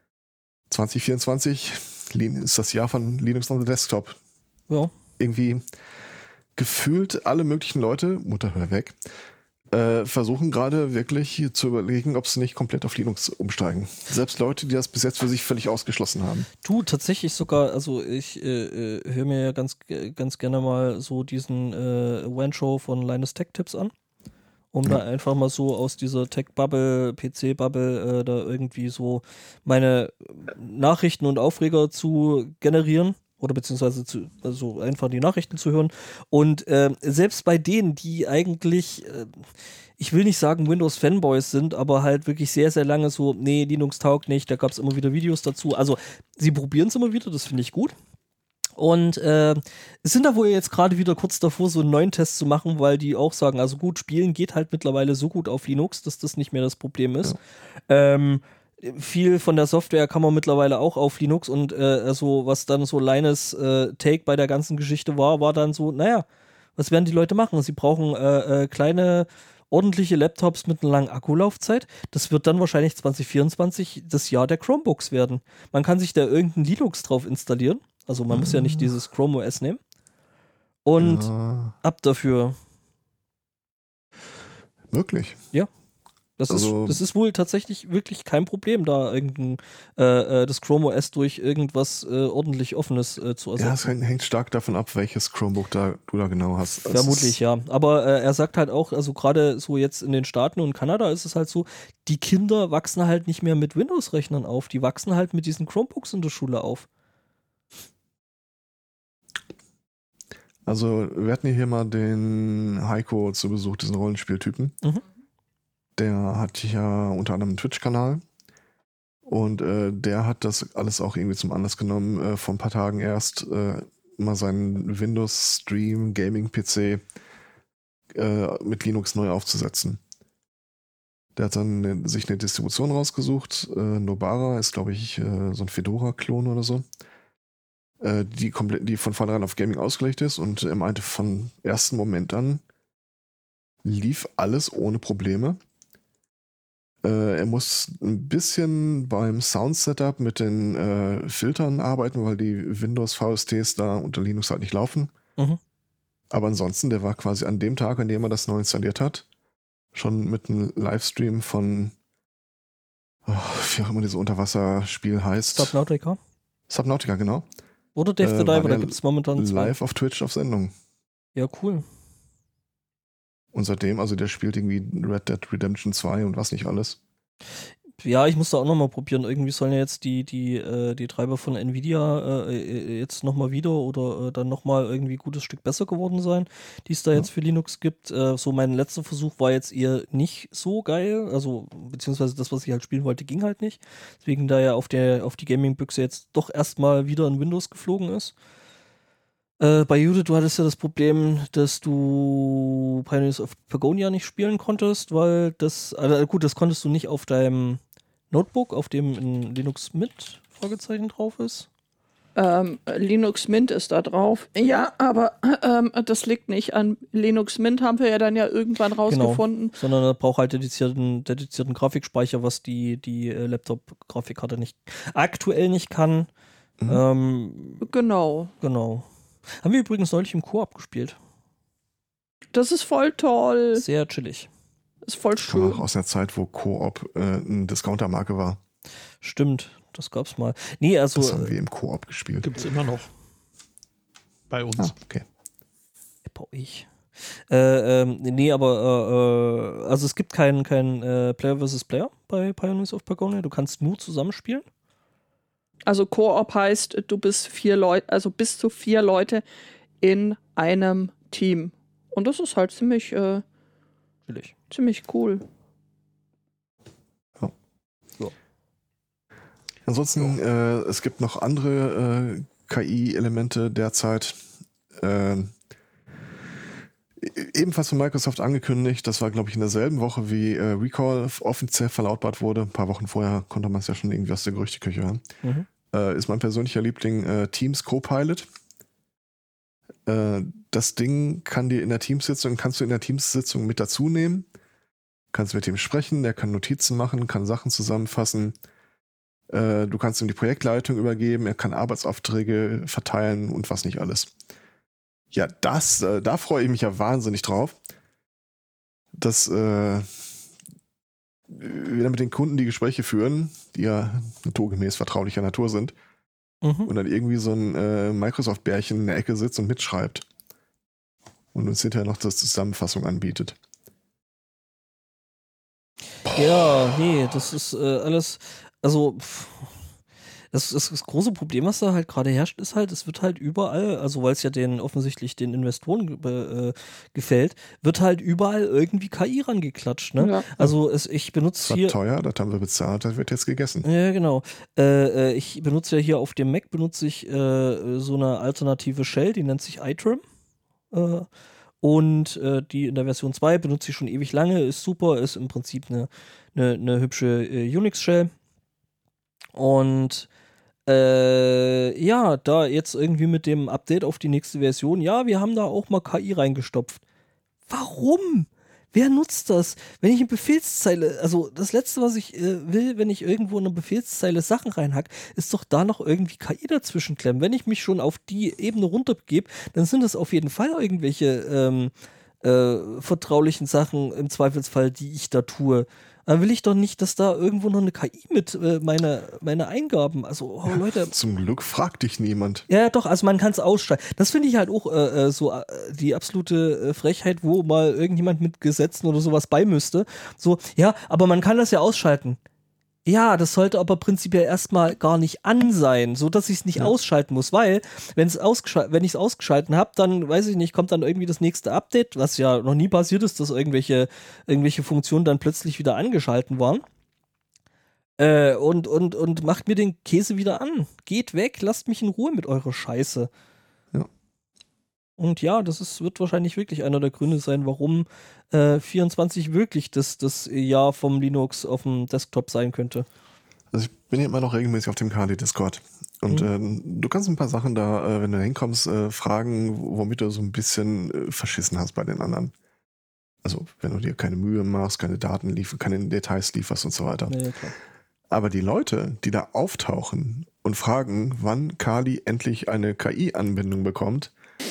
S2: 2024 ist das Jahr von Linux on the Desktop.
S1: Ja.
S2: Irgendwie gefühlt alle möglichen Leute, Mutter hör weg, versuchen gerade wirklich zu überlegen, ob sie nicht komplett auf Linux umsteigen. Selbst Leute, die das bis jetzt für sich völlig ausgeschlossen haben.
S1: Du, tatsächlich sogar, also ich höre mir ja ganz gerne mal so diesen WAN-Show von Linus Tech Tips an. um da einfach mal so aus dieser Tech-Bubble, PC-Bubble da irgendwie so meine Nachrichten und Aufreger zu generieren oder beziehungsweise also einfach die Nachrichten zu hören. Und selbst bei denen, die eigentlich, ich will nicht sagen Windows-Fanboys sind, aber halt wirklich sehr, sehr lange so, nee, Linux taugt nicht, da gab es immer wieder Videos dazu. Also sie probieren es immer wieder, das finde ich gut. Und sind da wohl jetzt gerade wieder kurz davor, so einen neuen Test zu machen, weil die auch sagen, also gut, Spielen geht halt mittlerweile so gut auf Linux, dass das nicht mehr das Problem ist. Ja. Viel von der Software kann man mittlerweile auch auf Linux und also was dann so Linus Take bei der ganzen Geschichte war dann so, naja, was werden die Leute machen? Sie brauchen kleine, ordentliche Laptops mit einer langen Akkulaufzeit. Das wird dann wahrscheinlich 2024 das Jahr der Chromebooks werden. Man kann sich da irgendein Linux drauf installieren. Also man muss ja nicht dieses Chrome OS nehmen. Und ab dafür.
S2: Möglich.
S1: Ja. Das ist wohl tatsächlich wirklich kein Problem, da das Chrome OS durch irgendwas ordentlich Offenes zu ersetzen.
S2: Ja, es hängt stark davon ab, welches Chromebook du da genau hast.
S1: Vermutlich, ja. Aber er sagt halt auch, also gerade so jetzt in den Staaten und Kanada ist es halt so, die Kinder wachsen halt nicht mehr mit Windows-Rechnern auf, die wachsen halt mit diesen Chromebooks in der Schule auf.
S2: Also wir hatten hier mal den Heiko zu Besuch, diesen Rollenspieltypen. Mhm. Der hat ja unter anderem einen Twitch-Kanal und der hat das alles auch irgendwie zum Anlass genommen, vor ein paar Tagen erst mal seinen Windows-Stream-Gaming-PC mit Linux neu aufzusetzen. Der hat dann sich eine Distribution rausgesucht. Nobara ist, glaube ich, so ein Fedora-Klon oder so. Die von vornherein auf Gaming ausgelegt ist und er meinte, von ersten Moment an lief alles ohne Probleme. Er muss ein bisschen beim Sound-Setup mit den Filtern arbeiten, weil die Windows-VSTs da unter Linux halt nicht laufen. Mhm. Aber ansonsten, der war quasi an dem Tag, an dem er das neu installiert hat, schon mit einem Livestream von wie auch immer dieses Unterwasserspiel heißt. Subnautica, genau.
S1: Oder Dave the Diver, da gibt es momentan zwei.
S2: Live auf Twitch auf Sendung.
S1: Ja, cool.
S2: Und seitdem, also der spielt irgendwie Red Dead Redemption 2 und was nicht alles.
S1: Ja, ich muss da auch nochmal probieren. Irgendwie sollen ja jetzt die Treiber von Nvidia jetzt nochmal wieder oder dann nochmal irgendwie ein gutes Stück besser geworden sein, die es da jetzt für Linux gibt. So mein letzter Versuch war jetzt eher nicht so geil. Also, beziehungsweise das, was ich halt spielen wollte, ging halt nicht. Deswegen da ja auf die Gaming-Büchse jetzt doch erstmal wieder in Windows geflogen ist. Bei Judith, du hattest ja das Problem, dass du Pioneers of Pagonia nicht spielen konntest, weil das konntest du nicht auf deinem Notebook, auf dem ein Linux Mint Fragezeichen drauf ist.
S4: Linux Mint ist da drauf. Ja, aber das liegt nicht an Linux Mint, haben wir ja dann ja irgendwann rausgefunden.
S1: Genau, sondern er braucht halt dedizierten Grafikspeicher, was die Laptop-Grafikkarte aktuell nicht kann.
S4: Genau.
S1: Haben wir übrigens neulich im Koop gespielt.
S4: Das ist voll toll.
S1: Sehr chillig.
S4: Ist voll schön.
S2: Auch aus der Zeit, wo Koop eine Discounter-Marke war.
S1: Stimmt, das gab's mal. Nee, also.
S2: Das haben wir im Koop gespielt.
S3: Gibt's immer noch. Bei uns.
S2: Ah, okay.
S1: Bei euch. Nee, aber also es gibt kein Player vs. Player bei Pioneers of Pagonia. Du kannst nur zusammenspielen.
S4: Also Koop heißt, du bist 4 Leute, also bis zu 4 Leute in einem Team. Und das ist halt ziemlich cool.
S2: Ja. So. Ansonsten, es gibt noch andere KI-Elemente derzeit. Ebenfalls von Microsoft angekündigt, das war, glaube ich, in derselben Woche, wie Recall offiziell verlautbart wurde. Ein paar Wochen vorher konnte man es ja schon irgendwie aus der Gerüchteküche hören. Mhm. Ist mein persönlicher Liebling Teams Copilot. Das Ding kannst du in der Teamsitzung mit dazu nehmen. Kannst mit ihm sprechen, der kann Notizen machen, kann Sachen zusammenfassen. Du kannst ihm die Projektleitung übergeben, er kann Arbeitsaufträge verteilen und was nicht alles. Ja, da freue ich mich ja wahnsinnig drauf, dass wieder mit den Kunden die Gespräche führen, die ja naturgemäß vertraulicher Natur sind, und dann irgendwie so ein Microsoft-Bärchen in der Ecke sitzt und mitschreibt und uns hinterher noch das Zusammenfassung anbietet.
S1: Ja, nee, das ist alles, also das große Problem, was da halt gerade herrscht, ist halt, es wird halt überall, also weil es ja offensichtlich den Investoren gefällt, wird halt überall irgendwie KI rangeklatscht, ne?
S4: Ja.
S1: Also ich benutze
S2: Das war
S1: hier.
S2: teuer, das haben wir bezahlt, das wird jetzt gegessen.
S1: Ja, genau. Ich benutze ja hier auf dem Mac so eine alternative Shell, die nennt sich iTrim. Und die in der Version 2 benutze ich schon ewig lange, ist super, ist im Prinzip eine hübsche Unix-Shell. Und ja, da jetzt irgendwie mit dem Update auf die nächste Version, ja, wir haben da auch mal KI reingestopft. Warum? Wer nutzt das? Wenn ich in Befehlszeile, also das Letzte, was ich will, wenn ich irgendwo in eine Befehlszeile Sachen reinhack, ist doch da noch irgendwie KI dazwischen klemmen. Wenn ich mich schon auf die Ebene runterbegebe, dann sind das auf jeden Fall irgendwelche vertraulichen Sachen im Zweifelsfall, die ich da tue. Dann will ich doch nicht, dass da irgendwo noch eine KI mit meine Eingaben, also oh, Leute.
S2: Zum Glück fragt dich niemand.
S1: Ja, doch, also man kann es ausschalten. Das finde ich halt auch die absolute Frechheit, wo mal irgendjemand mit Gesetzen oder sowas bei müsste. So, ja, aber man kann das ja ausschalten. Ja, das sollte aber prinzipiell erstmal gar nicht an sein, so dass ich es nicht ausschalten muss, weil wenn ich es ausgeschalten habe, dann weiß ich nicht, kommt dann irgendwie das nächste Update, was ja noch nie passiert ist, dass irgendwelche Funktionen dann plötzlich wieder angeschalten waren. Und macht mir den Käse wieder an. Geht weg, lasst mich in Ruhe mit eurer Scheiße.
S2: Ja.
S1: Und ja, wird wahrscheinlich wirklich einer der Gründe sein, warum 24 wirklich das Jahr vom Linux auf dem Desktop sein könnte.
S2: Also ich bin ja immer noch regelmäßig auf dem Kali-Discord. Und du kannst ein paar Sachen da, wenn du da hinkommst, fragen, womit du so ein bisschen verschissen hast bei den anderen. Also wenn du dir keine Mühe machst, keine Daten keine Details lieferst und so weiter.
S1: Ja, klar.
S2: Aber die Leute, die da auftauchen und fragen, wann Kali endlich eine KI-Anbindung bekommt,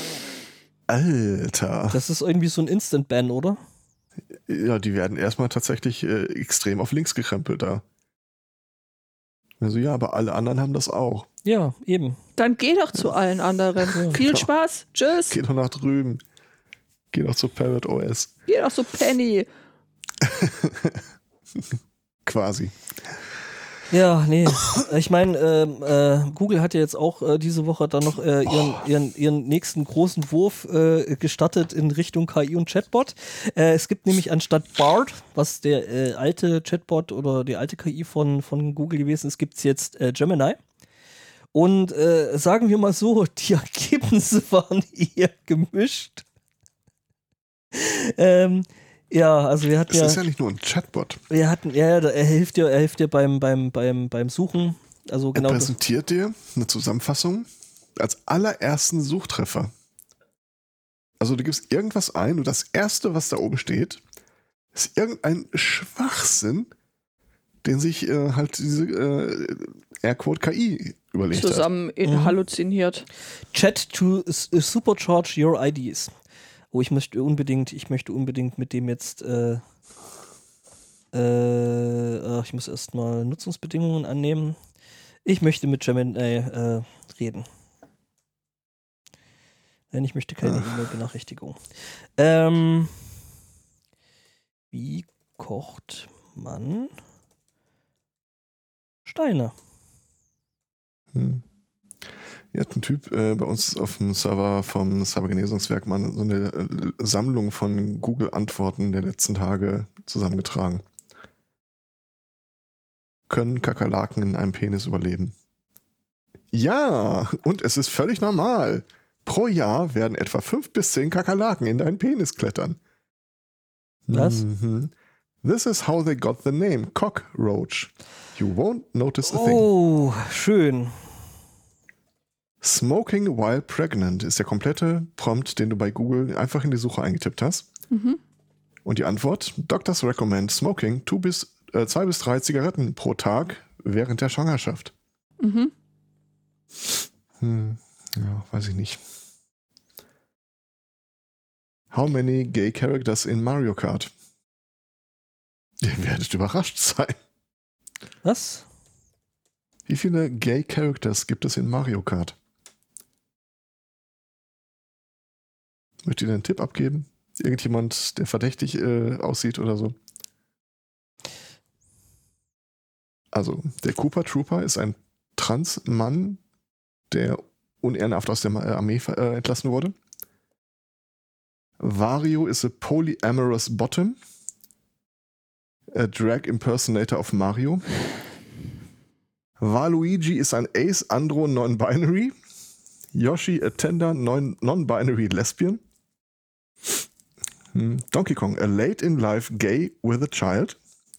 S2: Alter.
S1: Das ist irgendwie so ein Instant-Ban, oder?
S2: Ja, die werden erstmal tatsächlich extrem auf links gekrempelt da. Also ja, aber alle anderen haben das auch.
S1: Ja, eben.
S4: Dann geh doch zu allen anderen.
S1: Ja.
S4: Viel Spaß. Tschüss.
S2: Geh doch nach drüben. Geh doch zu Parrot OS.
S4: Geh doch zu Penny.
S2: Quasi.
S1: Ja, nee. Ich meine, Google hat ja jetzt auch diese Woche dann noch ihren nächsten großen Wurf gestartet in Richtung KI und Chatbot. Es gibt nämlich anstatt Bard, was der alte Chatbot oder die alte KI von Google gewesen ist, gibt es jetzt Gemini. Und sagen wir mal so, die Ergebnisse waren eher gemischt. Ja, also wir hatten
S2: Es ist ja nicht nur ein Chatbot.
S1: er hilft dir beim Suchen. Also
S2: Er
S1: genau
S2: präsentiert dir eine Zusammenfassung als allerersten Suchtreffer. Also du gibst irgendwas ein und das Erste, was da oben steht, ist irgendein Schwachsinn, den sich halt diese Airquote KI überlegt
S4: Zusammen halluziniert.
S1: Chat to supercharge your IDs. Oh, ich möchte unbedingt mit dem jetzt ich muss erstmal Nutzungsbedingungen annehmen. Ich möchte mit Gemini reden. Denn ich möchte keine E-Mail-Benachrichtigung. Wie kocht man Steine?
S2: Hier hat ein Typ bei uns auf dem Server vom Cybergenesungswerk mal so eine Sammlung von Google-Antworten der letzten Tage zusammengetragen. Können Kakerlaken in einem Penis überleben? Ja, und es ist völlig normal. Pro Jahr werden etwa 5 bis 10 Kakerlaken in deinen Penis
S1: Was?
S2: Mhm. This is how they got the name Cockroach. You won't notice a thing.
S1: Oh, schön.
S2: Smoking while pregnant ist der komplette Prompt, den du bei Google einfach in die Suche eingetippt hast.
S4: Mhm.
S2: Und die Antwort: Doctors recommend smoking 2 bis 3 Zigaretten pro Tag während der Schwangerschaft.
S4: Mhm.
S2: Ja, weiß ich nicht. How many gay characters in Mario Kart? Ihr werdet überrascht sein.
S1: Was?
S2: Wie viele gay Characters gibt es in Mario Kart? Möchtet ihr einen Tipp abgeben? Irgendjemand, der verdächtig aussieht oder so? Also, der Cooper Trooper ist ein Trans-Mann, der unehrenhaft aus der Armee entlassen wurde. Wario is a polyamorous bottom. A drag impersonator of Mario. Waluigi ist ein Ace Andro non-binary. Yoshi a tender non-binary lesbian. Donkey Kong a late in life gay with a child.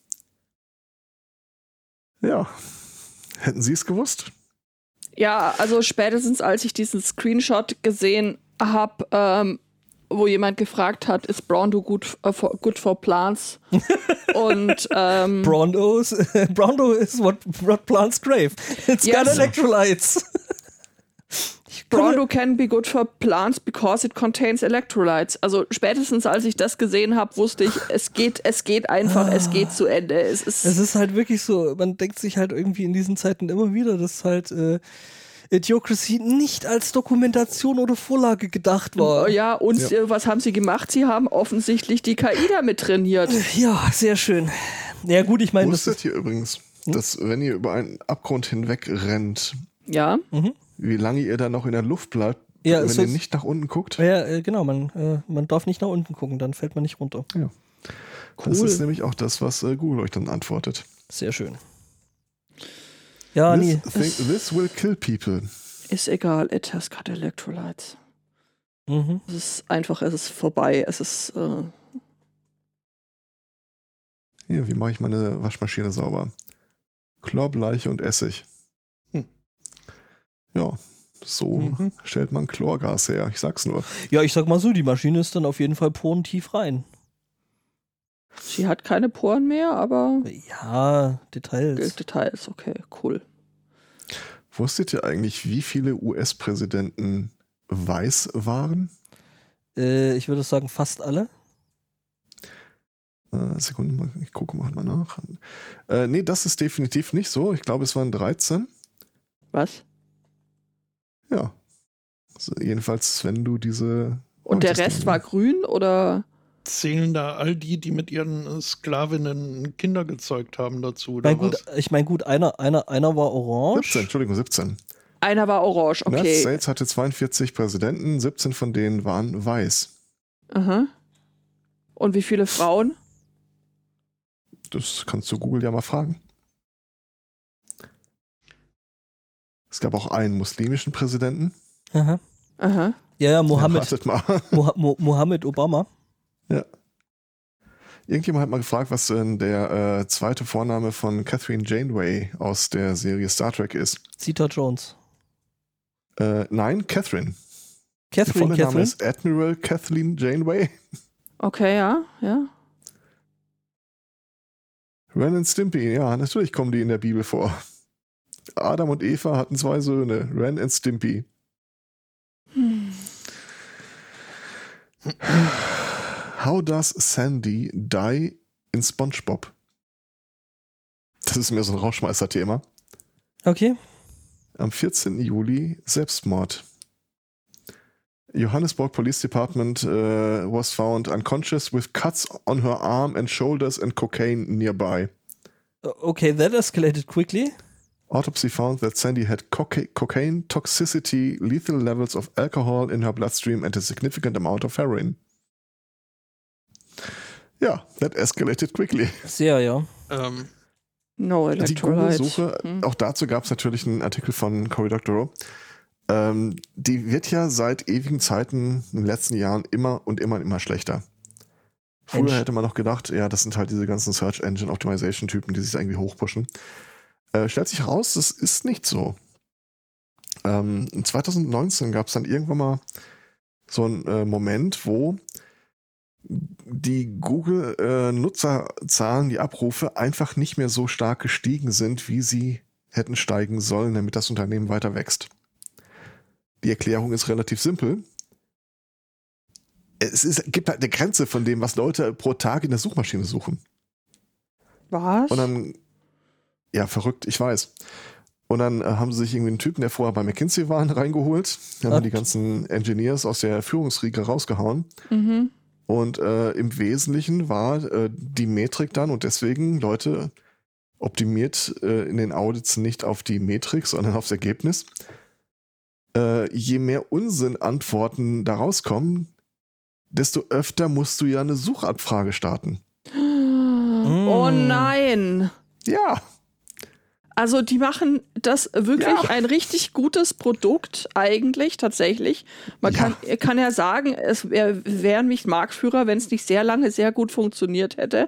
S2: Ja, hätten Sie es gewusst?
S4: Ja, also spätestens als ich diesen Screenshot gesehen habe, wo jemand gefragt hat, ist Brondo good for plants? Und
S1: Brondo is what plants crave. It's got electrolytes.
S4: Brondo can be good for plants because it contains electrolytes. Also spätestens als ich das gesehen habe, wusste ich, es geht einfach, es geht zu Ende. Es ist
S1: halt wirklich so, man denkt sich halt irgendwie in diesen Zeiten immer wieder, dass halt Idiocracy nicht als Dokumentation oder Vorlage gedacht war.
S4: Ja, und was haben sie gemacht? Sie haben offensichtlich die KI damit trainiert.
S1: Ja, sehr schön. Ja gut, ich meine...
S2: Wusstet ihr übrigens, dass wenn ihr über einen Abgrund hinweg rennt, wie lange ihr da noch in der Luft bleibt, wenn ihr nicht nach unten guckt?
S1: Ja, genau, man darf nicht nach unten gucken, dann fällt man nicht runter.
S2: Ja. Cool. Das ist nämlich auch das, was Google euch dann antwortet.
S1: Sehr schön. Ja,
S2: this will kill people.
S4: Ist egal, it has got electrolytes.
S1: Mhm.
S4: Es ist einfach, es ist vorbei, es ist...
S2: Hier, wie mache ich meine Waschmaschine sauber? Chlorbleiche und Essig. Ja, so stellt man Chlorgas her, ich sag's nur.
S1: Ja, ich sag mal so, die Maschine ist dann auf jeden Fall porentief rein.
S4: Sie hat keine Poren mehr, aber...
S1: Ja, Details.
S4: Details, okay, cool.
S2: Wusstet ihr eigentlich, wie viele US-Präsidenten weiß waren?
S1: Ich würde sagen, fast alle.
S2: Sekunde, ich gucke mal nach. Nee, das ist definitiv nicht so. Ich glaube, es waren 13.
S4: Was?
S2: Ja. Also jedenfalls, wenn du diese...
S4: Und der Rest war grün, oder...
S3: Zählen da all die mit ihren Sklavinnen Kinder gezeugt haben dazu? Oder
S1: ich meine, einer war orange.
S2: 17.
S4: Einer war orange, okay.
S2: United States hatte 42 Präsidenten, 17 von denen waren weiß.
S4: Aha. Und wie viele Frauen?
S2: Das kannst du Google ja mal fragen. Es gab auch einen muslimischen Präsidenten.
S1: Aha.
S4: Aha.
S1: Ja, Mohammed.
S2: Wartet mal.
S1: Mohammed Obama.
S2: Ja. Irgendjemand hat mal gefragt, was denn der zweite Vorname von Catherine Janeway aus der Serie Star Trek ist.
S1: Zeta Jones.
S2: Nein, Catherine.
S1: Der
S2: volle Name ist Admiral Kathleen Janeway.
S4: Okay, ja.
S2: Ren und Stimpy, ja, natürlich kommen die in der Bibel vor. Adam und Eva hatten 2 Söhne, Ren und Stimpy. How does Sandy die in SpongeBob? Das ist mir so ein Rauschmeister-Thema.
S1: Okay.
S2: Am 14. Juli Selbstmord. Johannesburg Police Department was found unconscious with cuts on her arm and shoulders and cocaine nearby.
S1: Okay, that escalated quickly.
S2: Autopsy found that Sandy had cocaine toxicity, lethal levels of alcohol in her bloodstream and a significant amount of heroin. Ja, that escalated quickly.
S1: Sehr, ja.
S4: No electrolytes.
S2: Die Google-Suche, auch dazu gab es natürlich einen Artikel von Cory Doctorow. Die wird ja seit ewigen Zeiten in den letzten Jahren immer schlechter. Früher hätte man noch gedacht, ja, das sind halt diese ganzen Search Engine Optimization Typen, die sich irgendwie hochpushen. Stellt sich raus, das ist nicht so. 2019 gab es dann irgendwann mal so einen Moment, wo die Google-Nutzerzahlen, die Abrufe einfach nicht mehr so stark gestiegen sind, wie sie hätten steigen sollen, damit das Unternehmen weiter wächst. Die Erklärung ist relativ simpel. Gibt halt eine Grenze von dem, was Leute pro Tag in der Suchmaschine suchen.
S4: Was?
S2: Und dann, ja, verrückt, ich weiß. Und dann haben sie sich irgendwie einen Typen, der vorher bei McKinsey war, reingeholt. Dann haben die ganzen Engineers aus der Führungsriege rausgehauen.
S4: Mhm.
S2: Und im Wesentlichen war die Metrik dann, und deswegen, Leute, optimiert in den Audits nicht auf die Metrik, sondern aufs Ergebnis. Je mehr Unsinn-Antworten da rauskommen, desto öfter musst du ja eine Suchabfrage starten.
S4: Oh nein!
S2: Ja.
S4: Also die machen das wirklich ein richtig gutes Produkt eigentlich, tatsächlich. Man kann ja sagen, es wären nicht Marktführer, wenn es nicht sehr lange sehr gut funktioniert hätte.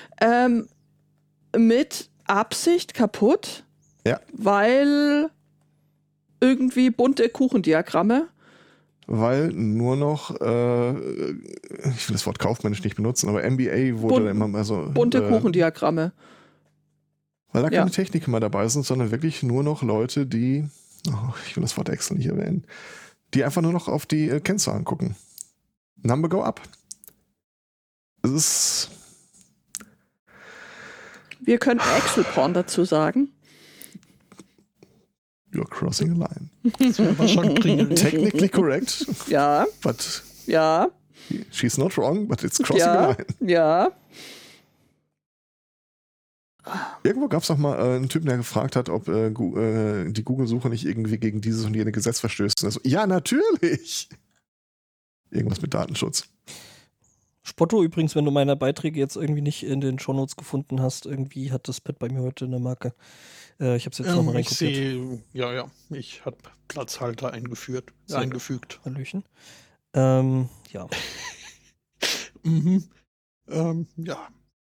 S4: Mit Absicht kaputt, weil irgendwie bunte Kuchendiagramme.
S2: Weil nur noch, ich will das Wort kaufmännisch nicht benutzen, aber MBA wurde immer mal so.
S4: Bunte Kuchendiagramme.
S2: Weil da keine Techniker mehr dabei sind, sondern wirklich nur noch Leute, die, ich will das Wort Excel nicht erwähnen, die einfach nur noch auf die Kennzahlen gucken. Number go up. Es ist.
S4: Wir können Excel-Porn dazu sagen.
S2: You're crossing a line.
S3: Das wäre aber schon
S2: Technically correct.
S4: Ja.
S2: But
S4: ja.
S2: She's not wrong, but it's crossing a line.
S4: Ja.
S2: Irgendwo gab es doch mal einen Typen, der gefragt hat, ob die Google-Suche nicht irgendwie gegen dieses und jene Gesetz verstößt. Also, ja, natürlich. Irgendwas mit Datenschutz.
S1: Spotto übrigens, wenn du meine Beiträge jetzt irgendwie nicht in den Shownotes gefunden hast, irgendwie hat das Pad bei mir heute eine Marke. Ich habe es jetzt nochmal reinkopiert.
S3: Ich habe Platzhalter eingefügt.
S1: Hallöchen. Ja.
S3: Ja.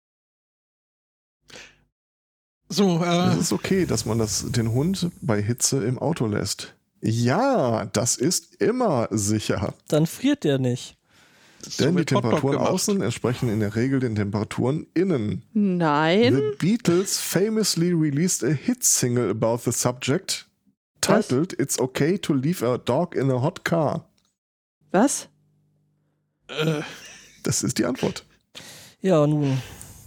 S3: So,
S2: es ist okay, dass man den Hund bei Hitze im Auto lässt. Ja, das ist immer sicher.
S1: Dann friert der nicht.
S2: Denn die Temperaturen außen entsprechen in der Regel den Temperaturen innen.
S4: Nein.
S2: The Beatles famously released a hit single about the subject, titled It's Okay to Leave a Dog in a Hot Car.
S4: Was?
S2: Das ist die Antwort.
S1: Ja, nun.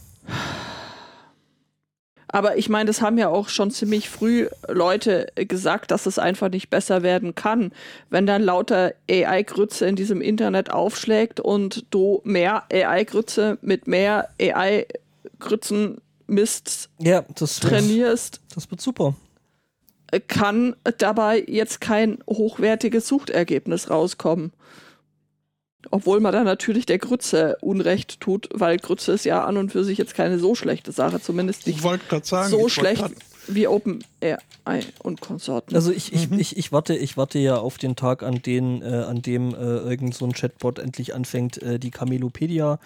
S4: Aber ich meine, das haben ja auch schon ziemlich früh Leute gesagt, dass es einfach nicht besser werden kann. Wenn dann lauter AI-Grütze in diesem Internet aufschlägt und du mehr AI-Grütze mit mehr AI-Grützen Mist trainierst.
S1: Das wird super.
S4: Kann dabei jetzt kein hochwertiges Suchergebnis rauskommen. Obwohl man da natürlich der Grütze Unrecht tut, weil Grütze ist ja an und für sich jetzt keine so schlechte Sache, zumindest nicht so schlecht wie OpenAI und Konsorten.
S1: Also ich warte ja auf den Tag, an dem irgend so ein Chatbot endlich anfängt, die Camelopedia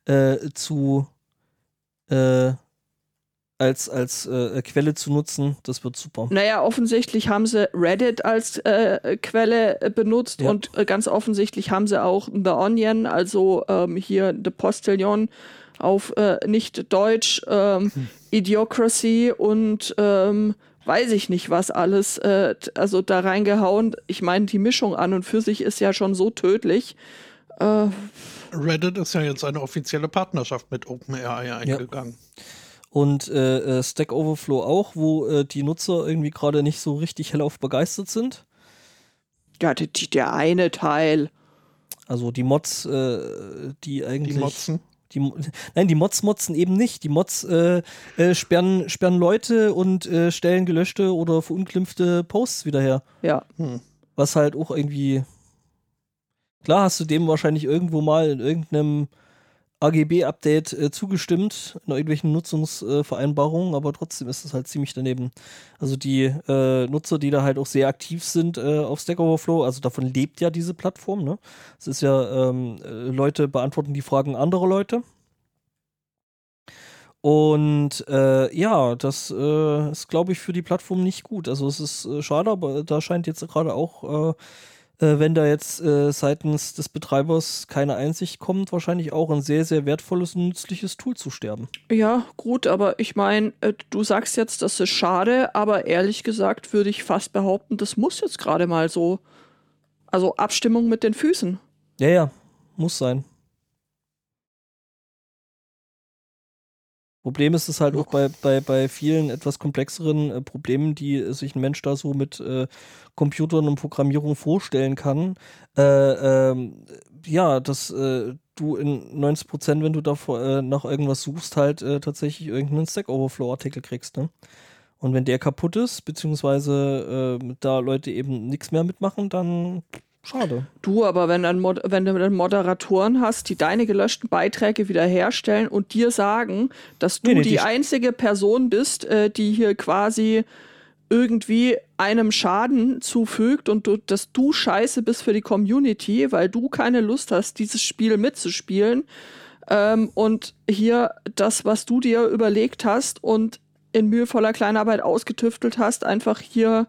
S1: als Quelle zu nutzen. Das wird super.
S4: Naja, offensichtlich haben sie Reddit als Quelle benutzt und ganz offensichtlich haben sie auch The Onion, also hier The Postillon auf nicht Deutsch, Idiocracy und weiß ich nicht was alles, also da reingehauen. Ich meine, die Mischung an und für sich ist ja schon so tödlich.
S3: Reddit ist ja jetzt eine offizielle Partnerschaft mit OpenAI eingegangen.
S1: Ja. Und Stack Overflow auch, wo die Nutzer irgendwie gerade nicht so richtig hellauf begeistert sind.
S4: Ja, der eine Teil.
S1: Also die Mods, die eigentlich...
S3: Die motzen?
S1: Nein, die Mods motzen eben nicht. Die Mods sperren Leute und stellen gelöschte oder verunglimpfte Posts wieder her.
S4: Ja.
S1: Was halt auch irgendwie... Klar hast du dem wahrscheinlich irgendwo mal in irgendeinem AGB-Update zugestimmt, in irgendwelchen Nutzungsvereinbarungen, aber trotzdem ist es halt ziemlich daneben. Also die Nutzer, die da halt auch sehr aktiv sind auf Stack Overflow, also davon lebt ja diese Plattform, ne? Es ist ja, Leute beantworten die Fragen anderer Leute. Und das ist, glaube ich, für die Plattform nicht gut. Also es ist schade, aber da scheint jetzt gerade auch wenn da jetzt seitens des Betreibers keine Einsicht kommt, wahrscheinlich auch ein sehr, sehr wertvolles und nützliches Tool zu sterben.
S4: Ja, gut, aber ich meine, du sagst jetzt, das ist schade, aber ehrlich gesagt würde ich fast behaupten, das muss jetzt gerade mal so. Also Abstimmung mit den Füßen.
S1: Ja, muss sein. Problem ist es halt auch bei vielen etwas komplexeren Problemen, die sich ein Mensch da so mit Computern und Programmierung vorstellen kann. Dass du in 90%, wenn du da nach irgendwas suchst, halt tatsächlich irgendeinen Stack Overflow-Artikel kriegst, ne? Und wenn der kaputt ist, beziehungsweise da Leute eben nichts mehr mitmachen, dann schade.
S4: Du, aber wenn du dann Moderatoren hast, die deine gelöschten Beiträge wiederherstellen und dir sagen, dass du die einzige Person bist, die hier quasi irgendwie einem Schaden zufügt und dass du scheiße bist für die Community, weil du keine Lust hast, dieses Spiel mitzuspielen und hier das, was du dir überlegt hast und in mühevoller Kleinarbeit ausgetüftelt hast, einfach hier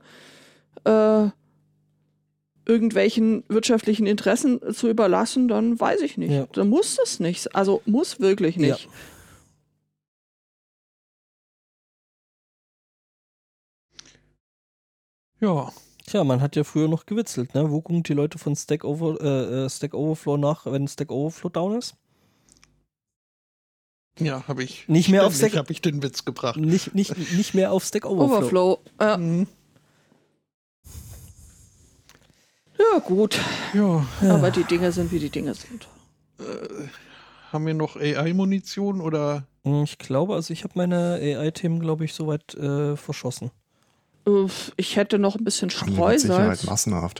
S4: irgendwelchen wirtschaftlichen Interessen zu überlassen, dann weiß ich nicht. Ja. Dann muss das nicht. Also muss wirklich nicht.
S3: Ja.
S1: Tja, man hat ja früher noch gewitzelt, ne? Wo gucken die Leute von Stack Overflow nach, wenn Stack Overflow down ist?
S3: Ja, habe ich.
S1: Nicht mehr auf Stack.
S3: Habe ich den Witz gebracht.
S1: Nicht mehr auf Stack Overflow.
S4: Ja, gut.
S3: Ja.
S4: Aber die Dinge sind, wie die Dinge sind.
S3: Haben wir noch AI-Munition oder?
S1: Ich glaube, also ich habe meine AI-Themen, glaube ich, soweit verschossen.
S4: Ich hätte noch ein bisschen Streusalz.
S2: Mit Sicherheit massenhaft.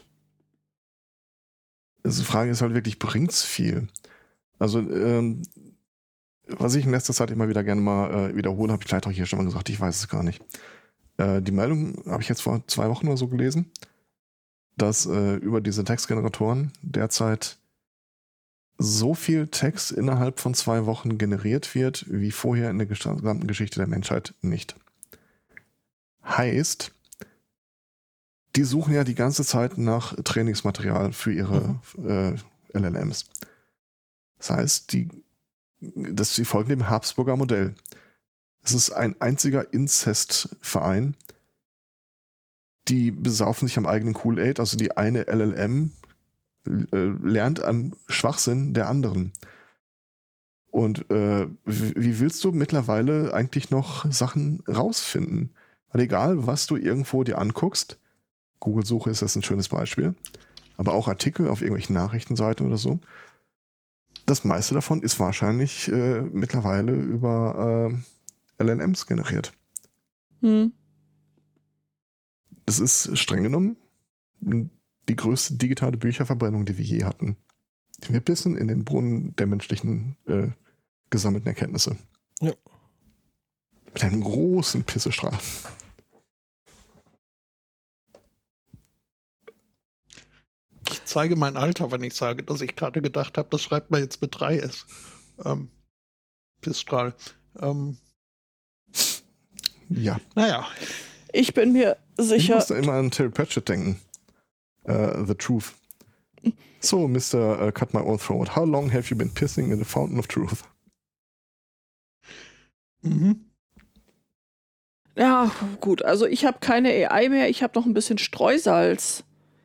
S2: Also die Frage ist halt wirklich, bringt's viel? Also, was ich in letzter Zeit immer wieder gerne mal wiederhole, habe ich vielleicht auch hier schon mal gesagt, ich weiß es gar nicht. Die Meldung habe ich jetzt vor 2 Wochen oder so gelesen, dass über diese Textgeneratoren derzeit so viel Text innerhalb von 2 Wochen generiert wird, wie vorher in der gesamten Geschichte der Menschheit nicht. Heißt, die suchen ja die ganze Zeit nach Trainingsmaterial für ihre LLMs. Das heißt, sie folgen dem Habsburger Modell. Es ist ein einziger Inzestverein. Die besaufen sich am eigenen Kool-Aid, also die eine LLM lernt am Schwachsinn der anderen. Und wie willst du mittlerweile eigentlich noch Sachen rausfinden? Weil egal, was du irgendwo dir anguckst, Google-Suche ist das ein schönes Beispiel, aber auch Artikel auf irgendwelchen Nachrichtenseiten oder so, das meiste davon ist wahrscheinlich mittlerweile über LLMs generiert. Das ist streng genommen die größte digitale Bücherverbrennung, die wir je hatten. Wir pissen in den Brunnen der menschlichen gesammelten Erkenntnisse.
S1: Ja.
S2: Mit einem großen Pissestrahl.
S3: Ich zeige mein Alter, wenn ich sage, dass ich gerade gedacht habe, das schreibt man jetzt mit 3S. Pissstrahl.
S2: Ja.
S3: Naja.
S4: Ich bin mir sicher.
S2: Ich musste immer an Terry Pratchett denken. The Truth. So, Mr. Cut My Own Throat, how long have you been pissing in the fountain of truth?
S4: Ja, gut. Also ich habe keine AI mehr. Ich habe noch ein bisschen Streusalz.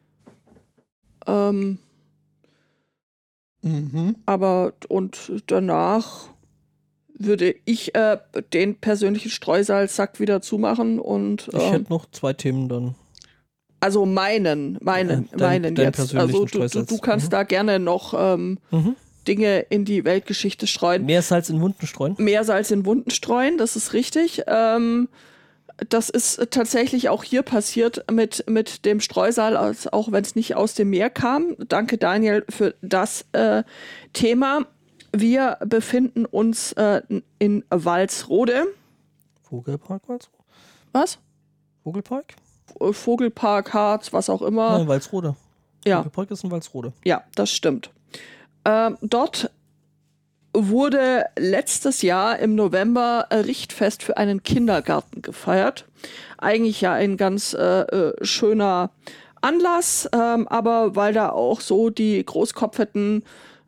S4: Aber und danach würde ich den persönlichen Streusalzsack wieder zumachen und
S1: ich hätte noch 2 Themen dann.
S4: Also meinen jetzt. Also du kannst da gerne noch Dinge in die Weltgeschichte streuen.
S1: Mehr Salz in Wunden streuen?
S4: Mehr Salz in Wunden streuen, das ist richtig. Das ist tatsächlich auch hier passiert mit dem Streusalz, auch wenn es nicht aus dem Meer kam. Danke, Daniel, für das Thema. Wir befinden uns in Walsrode.
S1: Vogelpark Walsrode?
S4: Was?
S1: Vogelpark?
S4: Vogelpark, Harz, was auch immer.
S1: Nein, Walsrode.
S4: Ja.
S1: Vogelpark ist in Walsrode.
S4: Ja, das stimmt. Dort wurde letztes Jahr im November Richtfest für einen Kindergarten gefeiert. Eigentlich ja ein ganz schöner Anlass, aber weil da auch so die Großkopfeten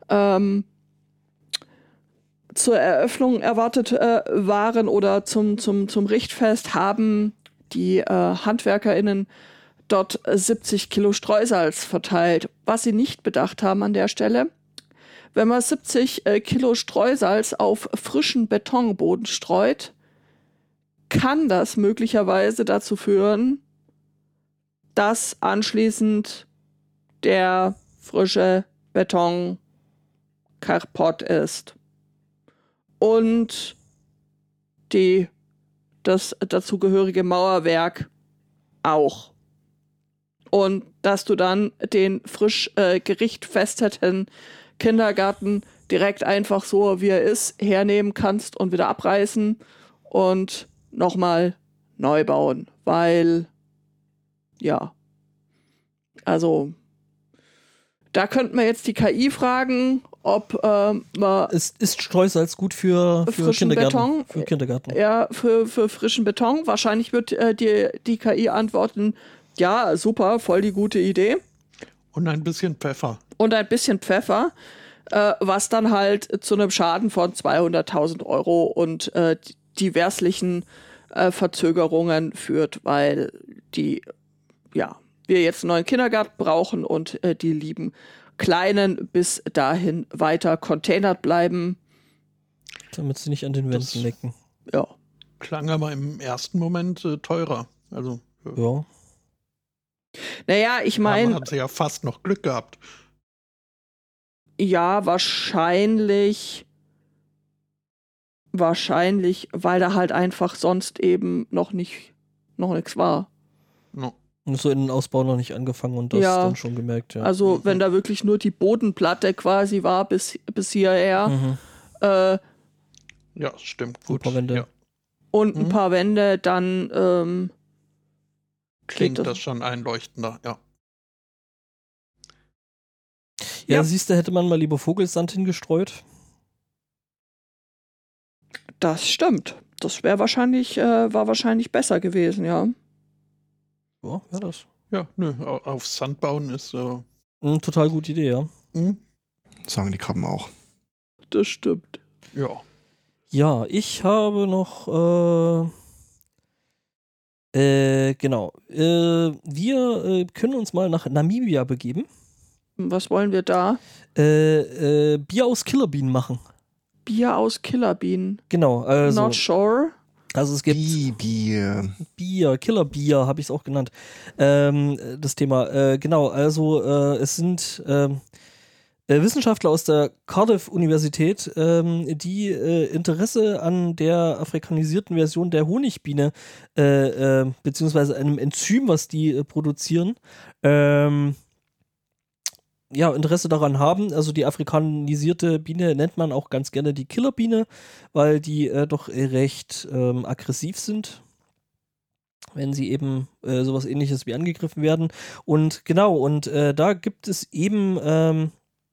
S4: zur Eröffnung erwartet waren oder zum Richtfest, haben die HandwerkerInnen dort 70 Kilo Streusalz verteilt. Was sie nicht bedacht haben an der Stelle: Wenn man 70 Kilo Streusalz auf frischen Betonboden streut, kann das möglicherweise dazu führen, dass anschließend der frische Beton Carport ist. Und das dazugehörige Mauerwerk auch. Und dass du dann den frisch gerichtfesteten Kindergarten direkt einfach so, wie er ist, hernehmen kannst und wieder abreißen und nochmal neu bauen. Weil, ja, also da könnten wir jetzt die KI fragen, ob man
S1: Ist Streusalz gut für
S4: frischen
S1: Kindergarten?
S4: Beton?
S1: Für Kindergarten.
S4: Ja, für frischen Beton. Wahrscheinlich wird die KI antworten, ja, super, voll die gute Idee.
S3: Und ein bisschen Pfeffer.
S4: Und ein bisschen Pfeffer, was dann halt zu einem Schaden von 200.000 Euro und diverslichen Verzögerungen führt, weil wir jetzt einen neuen Kindergarten brauchen und die lieben Kleinen bis dahin weiter containert bleiben.
S1: Damit sie nicht an den Wänden lecken.
S4: Ja.
S3: Klang aber im ersten Moment teurer. Also,
S1: Ja.
S4: Naja, ich meine,
S3: haben sie ja fast noch Glück gehabt.
S4: ja, wahrscheinlich, weil da halt einfach sonst eben noch nichts war.
S3: No.
S1: Und so Innenausbau noch nicht angefangen und das dann schon gemerkt, ja.
S4: Also wenn da wirklich nur die Bodenplatte quasi war bis hierher
S3: Ja, stimmt. Gut.
S1: Ein paar Wände.
S3: Ja.
S4: und ein paar Wände, dann
S3: Klingt
S4: geht
S3: das schon einleuchtender, ja.
S1: Ja,
S4: Ja.
S1: siehst du, hätte man mal lieber Vogelsand hingestreut.
S4: das stimmt. Das war wahrscheinlich besser gewesen, ja.
S1: Ja, das.
S3: Ja, nö, auf Sand bauen ist
S1: Total gute Idee, ja.
S2: Sagen die Krabben auch.
S4: Das stimmt.
S3: ja.
S1: Ja, ich habe noch, genau. Wir können uns mal nach Namibia begeben.
S4: Was wollen wir da?
S1: Bier aus Killerbienen machen.
S4: Bier aus Killerbienen.
S1: Genau, also.
S4: Not sure.
S1: Also es gibt
S2: Bier.
S1: Killerbier, habe ich es auch genannt. Das Thema. Genau, also es sind Wissenschaftler aus der Cardiff-Universität, die Interesse an der afrikanisierten Version der Honigbiene, beziehungsweise einem Enzym, was die produzieren, Interesse daran haben. Also die afrikanisierte Biene nennt man auch ganz gerne die Killerbiene, weil die doch recht aggressiv sind, wenn sie eben sowas Ähnliches wie angegriffen werden. Und genau, und da gibt es eben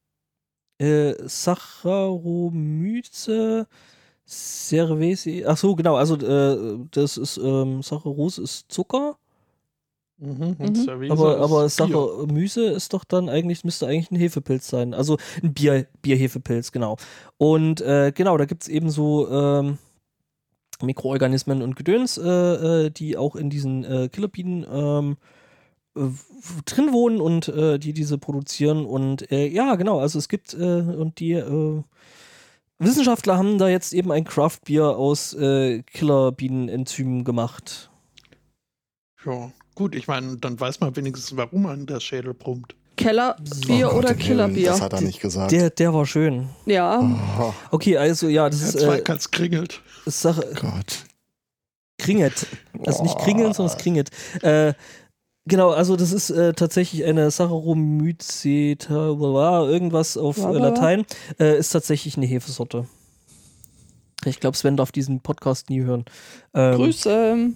S1: Saccharomyces cerevisiae. Ach so, genau, also das ist Saccharose ist Zucker.
S3: Und Cerveza
S1: Aber
S3: ist Bier.
S1: Saccharomyces ist doch dann müsste eigentlich ein Hefepilz sein. Also ein Bierhefepilz, genau. Und genau, da gibt es eben so Mikroorganismen und Gedöns, die auch in diesen Killerbienen drin wohnen und die diese produzieren. Und ja, genau, also es gibt und die Wissenschaftler haben da jetzt eben ein Craft-Bier aus Killerbienen-Enzymen gemacht.
S3: Ja, gut, ich meine, dann weiß man wenigstens, warum an der Schädel brummt.
S4: Kellerbier oder Killerbier?
S2: Das hat er nicht gesagt.
S1: Der war schön.
S4: Ja.
S2: Oh
S1: Okay, also ja, das ist
S3: Zweikatz kringelt.
S1: Sache
S2: Gott.
S1: Kringet. Also nicht kringeln, sondern es kringet. Genau, also das ist tatsächlich eine Saccharomyces, irgendwas auf Latein, ist tatsächlich eine Hefesorte. Ich glaube, Sven darf diesen Podcast nie hören.
S4: Grüße.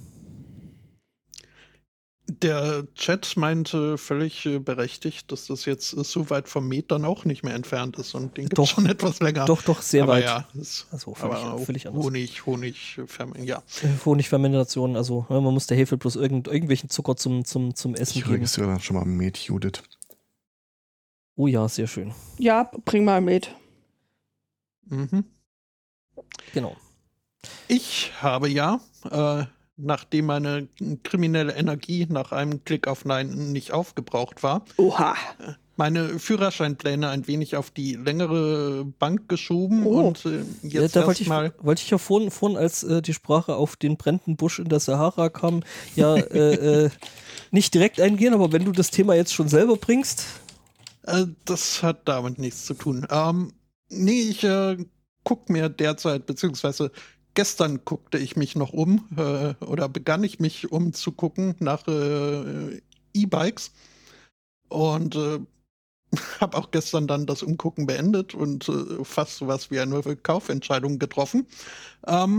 S3: Der Chat meinte völlig berechtigt, dass das jetzt so weit vom Met dann auch nicht mehr entfernt ist und den gibt es schon etwas länger.
S1: Doch, sehr
S3: aber
S1: weit.
S3: Ja, ist,
S1: Also
S3: aber
S1: völlig anders.
S3: Ja.
S1: Honigfermentation, also man muss der Hefe bloß irgendwelchen Zucker zum Essen
S2: Ich
S1: geben.
S2: registriere dann schon mal Met Judith.
S1: Oh ja, sehr schön.
S4: Ja, bring mal mit.
S3: Mhm.
S1: Genau.
S3: Ich habe nachdem meine kriminelle Energie nach einem Klick auf Nein nicht aufgebraucht war,
S4: Oha.
S3: meine Führerscheinpläne ein wenig auf die längere Bank geschoben und jetzt
S1: da
S3: erstmal.
S1: wollte ich ja vorhin, als die Sprache auf den brennenden Busch in der Sahara kam, nicht direkt eingehen, aber wenn du das Thema jetzt schon selber bringst.
S3: Das hat damit nichts zu tun. Nee, ich gucke mir derzeit, beziehungsweise gestern guckte ich mich noch oder begann ich mich umzugucken nach E-Bikes und habe auch gestern dann das Umgucken beendet und fast sowas wie eine Kaufentscheidung getroffen. Ähm,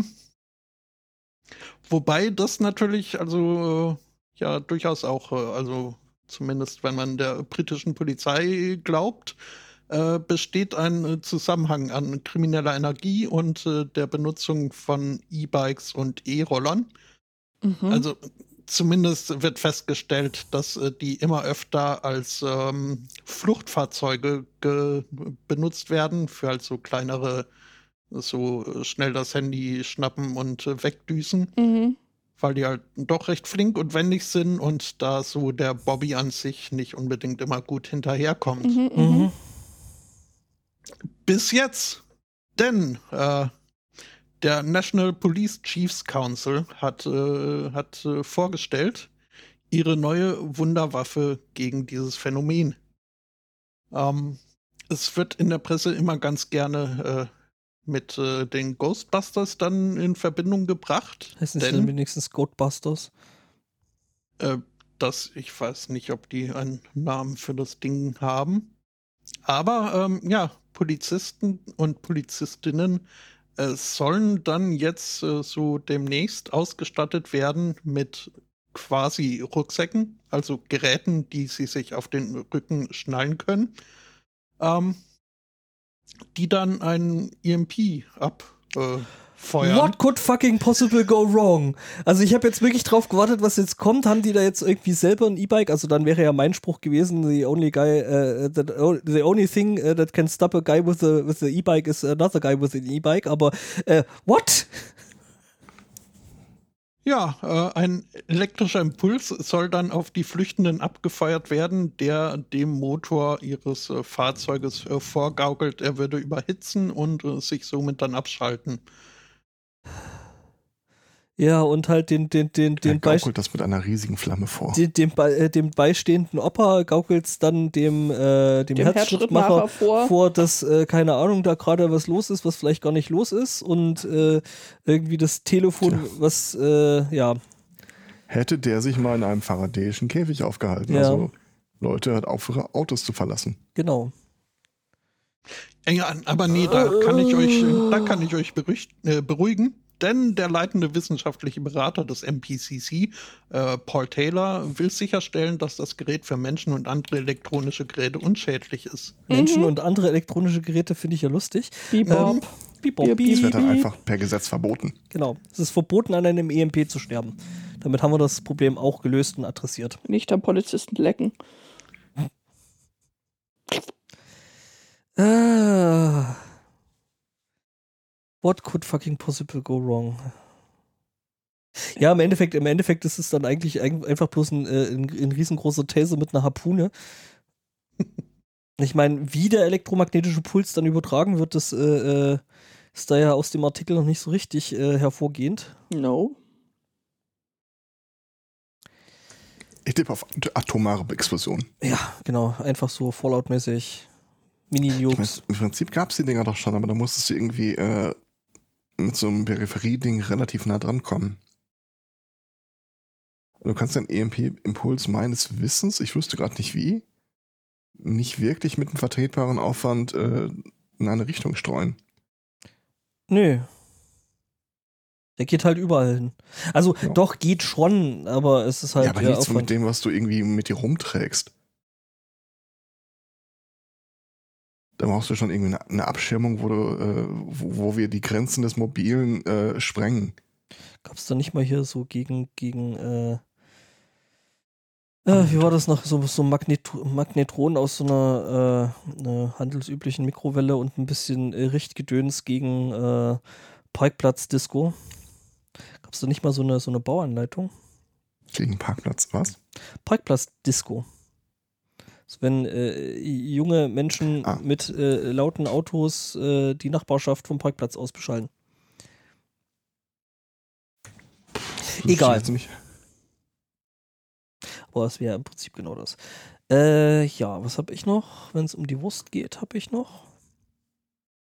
S3: Wobei das natürlich, also ja, durchaus auch, also zumindest wenn man der britischen Polizei glaubt, besteht ein Zusammenhang an krimineller Energie und der Benutzung von E-Bikes und E-Rollern.
S4: Mhm.
S3: Also zumindest wird festgestellt, dass die immer öfter als Fluchtfahrzeuge benutzt werden, für halt so kleinere, so schnell das Handy schnappen und wegdüsen,
S4: Mhm.
S3: weil die halt doch recht flink und wendig sind und da so der Bobby an sich nicht unbedingt immer gut hinterherkommt.
S4: Mhm. Mhm.
S1: Mhm.
S3: Bis jetzt. Denn der National Police Chiefs Council hat vorgestellt, ihre neue Wunderwaffe gegen dieses Phänomen. Es wird in der Presse immer ganz gerne mit den Ghostbusters dann in Verbindung gebracht,
S1: Heißen sie dann
S3: denn
S1: wenigstens Ghostbusters?
S3: ich weiß nicht, ob die einen Namen für das Ding haben. Aber ja, Polizisten und Polizistinnen sollen dann jetzt so demnächst ausgestattet werden mit quasi Rucksäcken, also Geräten, die sie sich auf den Rücken schnallen können, ähm, die dann einen EMP abfeuern.
S1: What could fucking possible go wrong? Also ich habe jetzt wirklich drauf gewartet, was jetzt kommt. Haben die da jetzt irgendwie selber ein E-Bike? Also dann wäre ja mein Spruch gewesen, the only thing that can stop a guy with the E-Bike is another guy with an E-Bike. Aber what?
S3: Ja, ein elektrischer Impuls soll dann auf die Flüchtenden abgefeuert werden, der dem Motor ihres Fahrzeuges vorgaukelt, er würde überhitzen und sich somit dann abschalten.
S1: Ja, und halt den
S2: Er gaukelt das mit einer riesigen Flamme vor.
S1: dem beistehenden Opa gaukelt es dann dem Herzschrittmacher vor, dass, keine Ahnung, da gerade was los ist, was vielleicht gar nicht los ist und irgendwie das Telefon, was, ja.
S2: Hätte der sich mal in einem faradäischen Käfig aufgehalten.
S1: Ja.
S2: Also Leute hört auf, ihre Autos zu verlassen.
S1: Genau.
S3: Ja, aber nee, da kann ich euch beruhigen. Denn der leitende wissenschaftliche Berater des MPCC, Paul Taylor, will sicherstellen, dass das Gerät für Menschen und andere elektronische Geräte unschädlich ist.
S1: Menschen und andere elektronische Geräte finde ich ja lustig.
S4: Bebop.
S1: Bebop.
S2: Das wird dann einfach per Gesetz verboten.
S1: Genau. Es ist verboten, an einem EMP zu sterben. Damit haben wir das Problem auch gelöst und adressiert.
S4: Nicht am Polizisten lecken.
S1: What could fucking possible go wrong? Ja, im Endeffekt ist es dann eigentlich einfach bloß ein riesengroßer Taser mit einer Harpune. Ich meine, wie der elektromagnetische Puls dann übertragen wird, das ist da ja aus dem Artikel noch nicht so richtig hervorgehend.
S4: No.
S2: Ich tippe auf atomare Explosion.
S1: Ja, genau. Einfach so Fallout-mäßig. Mini-Nukes.
S2: Im Prinzip gab es die Dinger doch schon, aber da musstest du irgendwie mit so einem Peripherie-Ding relativ nah dran kommen. Du kannst den EMP-Impuls meines Wissens, ich wüsste gerade nicht wie, nicht wirklich mit einem vertretbaren Aufwand in eine Richtung streuen.
S1: Nö. Der geht halt überall hin. Also
S2: Ja.
S1: doch, geht schon, aber es ist halt
S2: Ja, aber nichts
S1: Aufwand.
S2: mit dem, was du irgendwie mit dir rumträgst. Da brauchst du schon irgendwie eine Abschirmung, wo wir die Grenzen des Mobilen sprengen.
S1: Gab es da nicht mal hier so gegen wie war das noch? So Magnetron aus so einer handelsüblichen Mikrowelle und ein bisschen Richtgedöns gegen Parkplatz-Disco. Gab es da nicht mal so eine Bauanleitung?
S2: Gegen Parkplatz, was?
S1: Parkplatz-Disco. Also wenn junge Menschen mit lauten Autos die Nachbarschaft vom Parkplatz aus beschallen. Egal. Aber es wäre im Prinzip genau das. Ja, was habe ich noch? Wenn es um die Wurst geht, habe ich noch.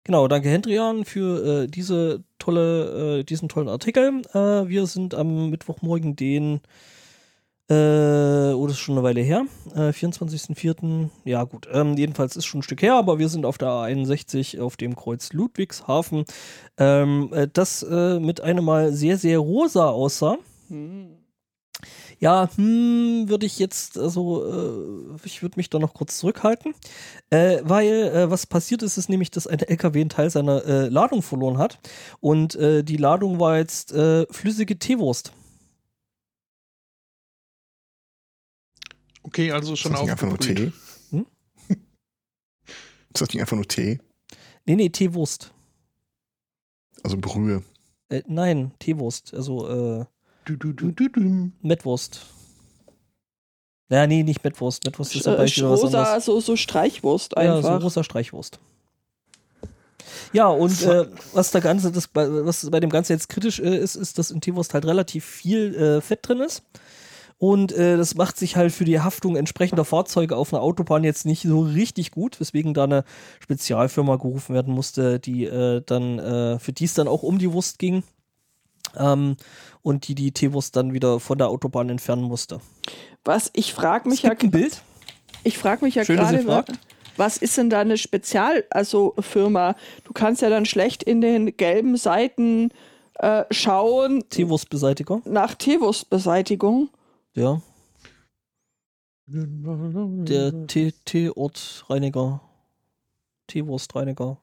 S1: Genau, danke Hendrian für diesen tollen Artikel. Wir sind am Mittwochmorgen das ist schon eine Weile her, 24.04. Ja gut, jedenfalls ist schon ein Stück her, aber wir sind auf der A61 auf dem Kreuz Ludwigshafen, das mit einem Mal sehr, sehr rosa aussah. Ja, würde ich jetzt, ich würde mich da noch kurz zurückhalten, weil was passiert ist nämlich, dass ein LKW einen Teil seiner Ladung verloren hat und die Ladung war jetzt flüssige Teewurst.
S3: Okay, also schon
S2: Ist das nicht einfach nur Tee?
S1: Hm?
S2: Ist das nicht einfach nur Tee?
S1: Nee, Teewurst.
S2: Also Brühe.
S1: Nein, Teewurst, also Mettwurst. Ja, nee, nicht Mettwurst. Mettwurst ist dabei wieder was
S4: rosa,
S1: anderes.
S4: so Streichwurst einfach.
S1: Ja, so rosa Streichwurst. Ja, und was bei dem Ganzen jetzt kritisch ist, dass in Teewurst halt relativ viel Fett drin ist. Und das macht sich halt für die Haftung entsprechender Fahrzeuge auf einer Autobahn jetzt nicht so richtig gut, weswegen da eine Spezialfirma gerufen werden musste, die für die es dann auch um die Wurst ging. Und die Teewurst dann wieder von der Autobahn entfernen musste.
S4: Ich frage mich
S1: ein Bild.
S4: Ich frage mich ja
S1: Schön, dass ihr
S4: gerade,
S1: fragt.
S4: was ist denn da eine Firma? Du kannst ja dann schlecht in den gelben Seiten schauen.
S1: Teewurstbeseitiger.
S4: Nach Teewurstbeseitigung.
S1: Ja. Der T-Ort-Reiniger. Teewurstreiniger.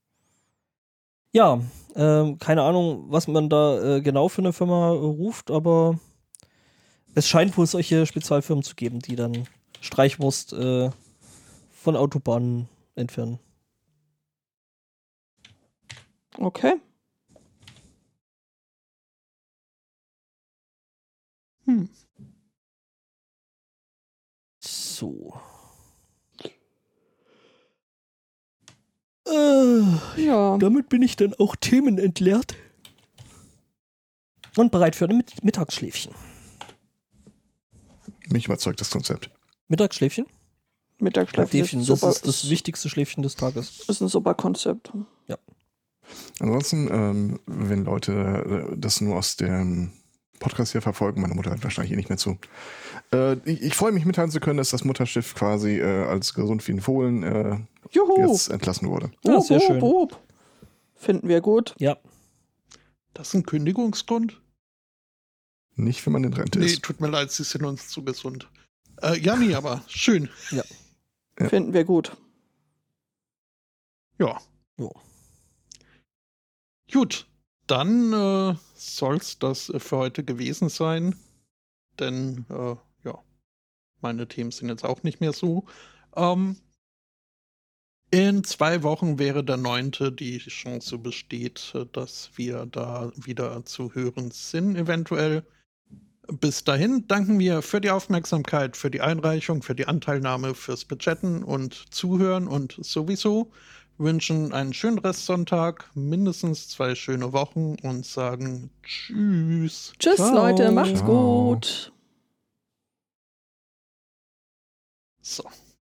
S1: Ja, keine Ahnung, was man da genau für eine Firma ruft, aber es scheint wohl solche Spezialfirmen zu geben, die dann Streichwurst von Autobahnen entfernen.
S4: Okay.
S1: So.
S4: Ja.
S1: Damit bin ich dann auch themenentleert. Und bereit für ein Mittagsschläfchen.
S2: Mich überzeugt das Konzept.
S1: Mittagsschläfchen?
S4: Mittagsschläfchen.
S1: Das ist das wichtigste Schläfchen des Tages.
S4: Ist ein super Konzept.
S1: Ja.
S2: Ansonsten, wenn Leute das nur aus dem Podcast hier verfolgen, meine Mutter hört wahrscheinlich nicht mehr zu. Ich freue mich mitteilen zu können, dass das Mutterschiff quasi als gesund wie ein Fohlen jetzt entlassen wurde.
S1: Ja, sehr schön.
S4: Finden wir gut.
S1: Ja.
S3: Das ist ein Kündigungsgrund?
S2: Nicht, wenn man in Rente
S3: Nee,
S2: ist.
S3: tut mir leid, sie sind uns zu gesund. Nee, aber schön.
S1: Ja.
S4: Finden wir gut.
S3: Ja.
S1: Jo.
S3: Gut, dann soll's das für heute gewesen sein. Denn, meine Themen sind jetzt auch nicht mehr so. In 2 Wochen wäre der 9. Die Chance besteht, dass wir da wieder zu hören sind, eventuell. Bis dahin danken wir für die Aufmerksamkeit, für die Einreichung, für die Anteilnahme, fürs Bechatten und Zuhören und sowieso. Wünschen einen schönen Restsonntag, mindestens 2 schöne Wochen und sagen Tschüss.
S4: Tschüss,
S1: Ciao.
S4: Leute, macht's
S2: Ciao.
S4: gut.
S3: So.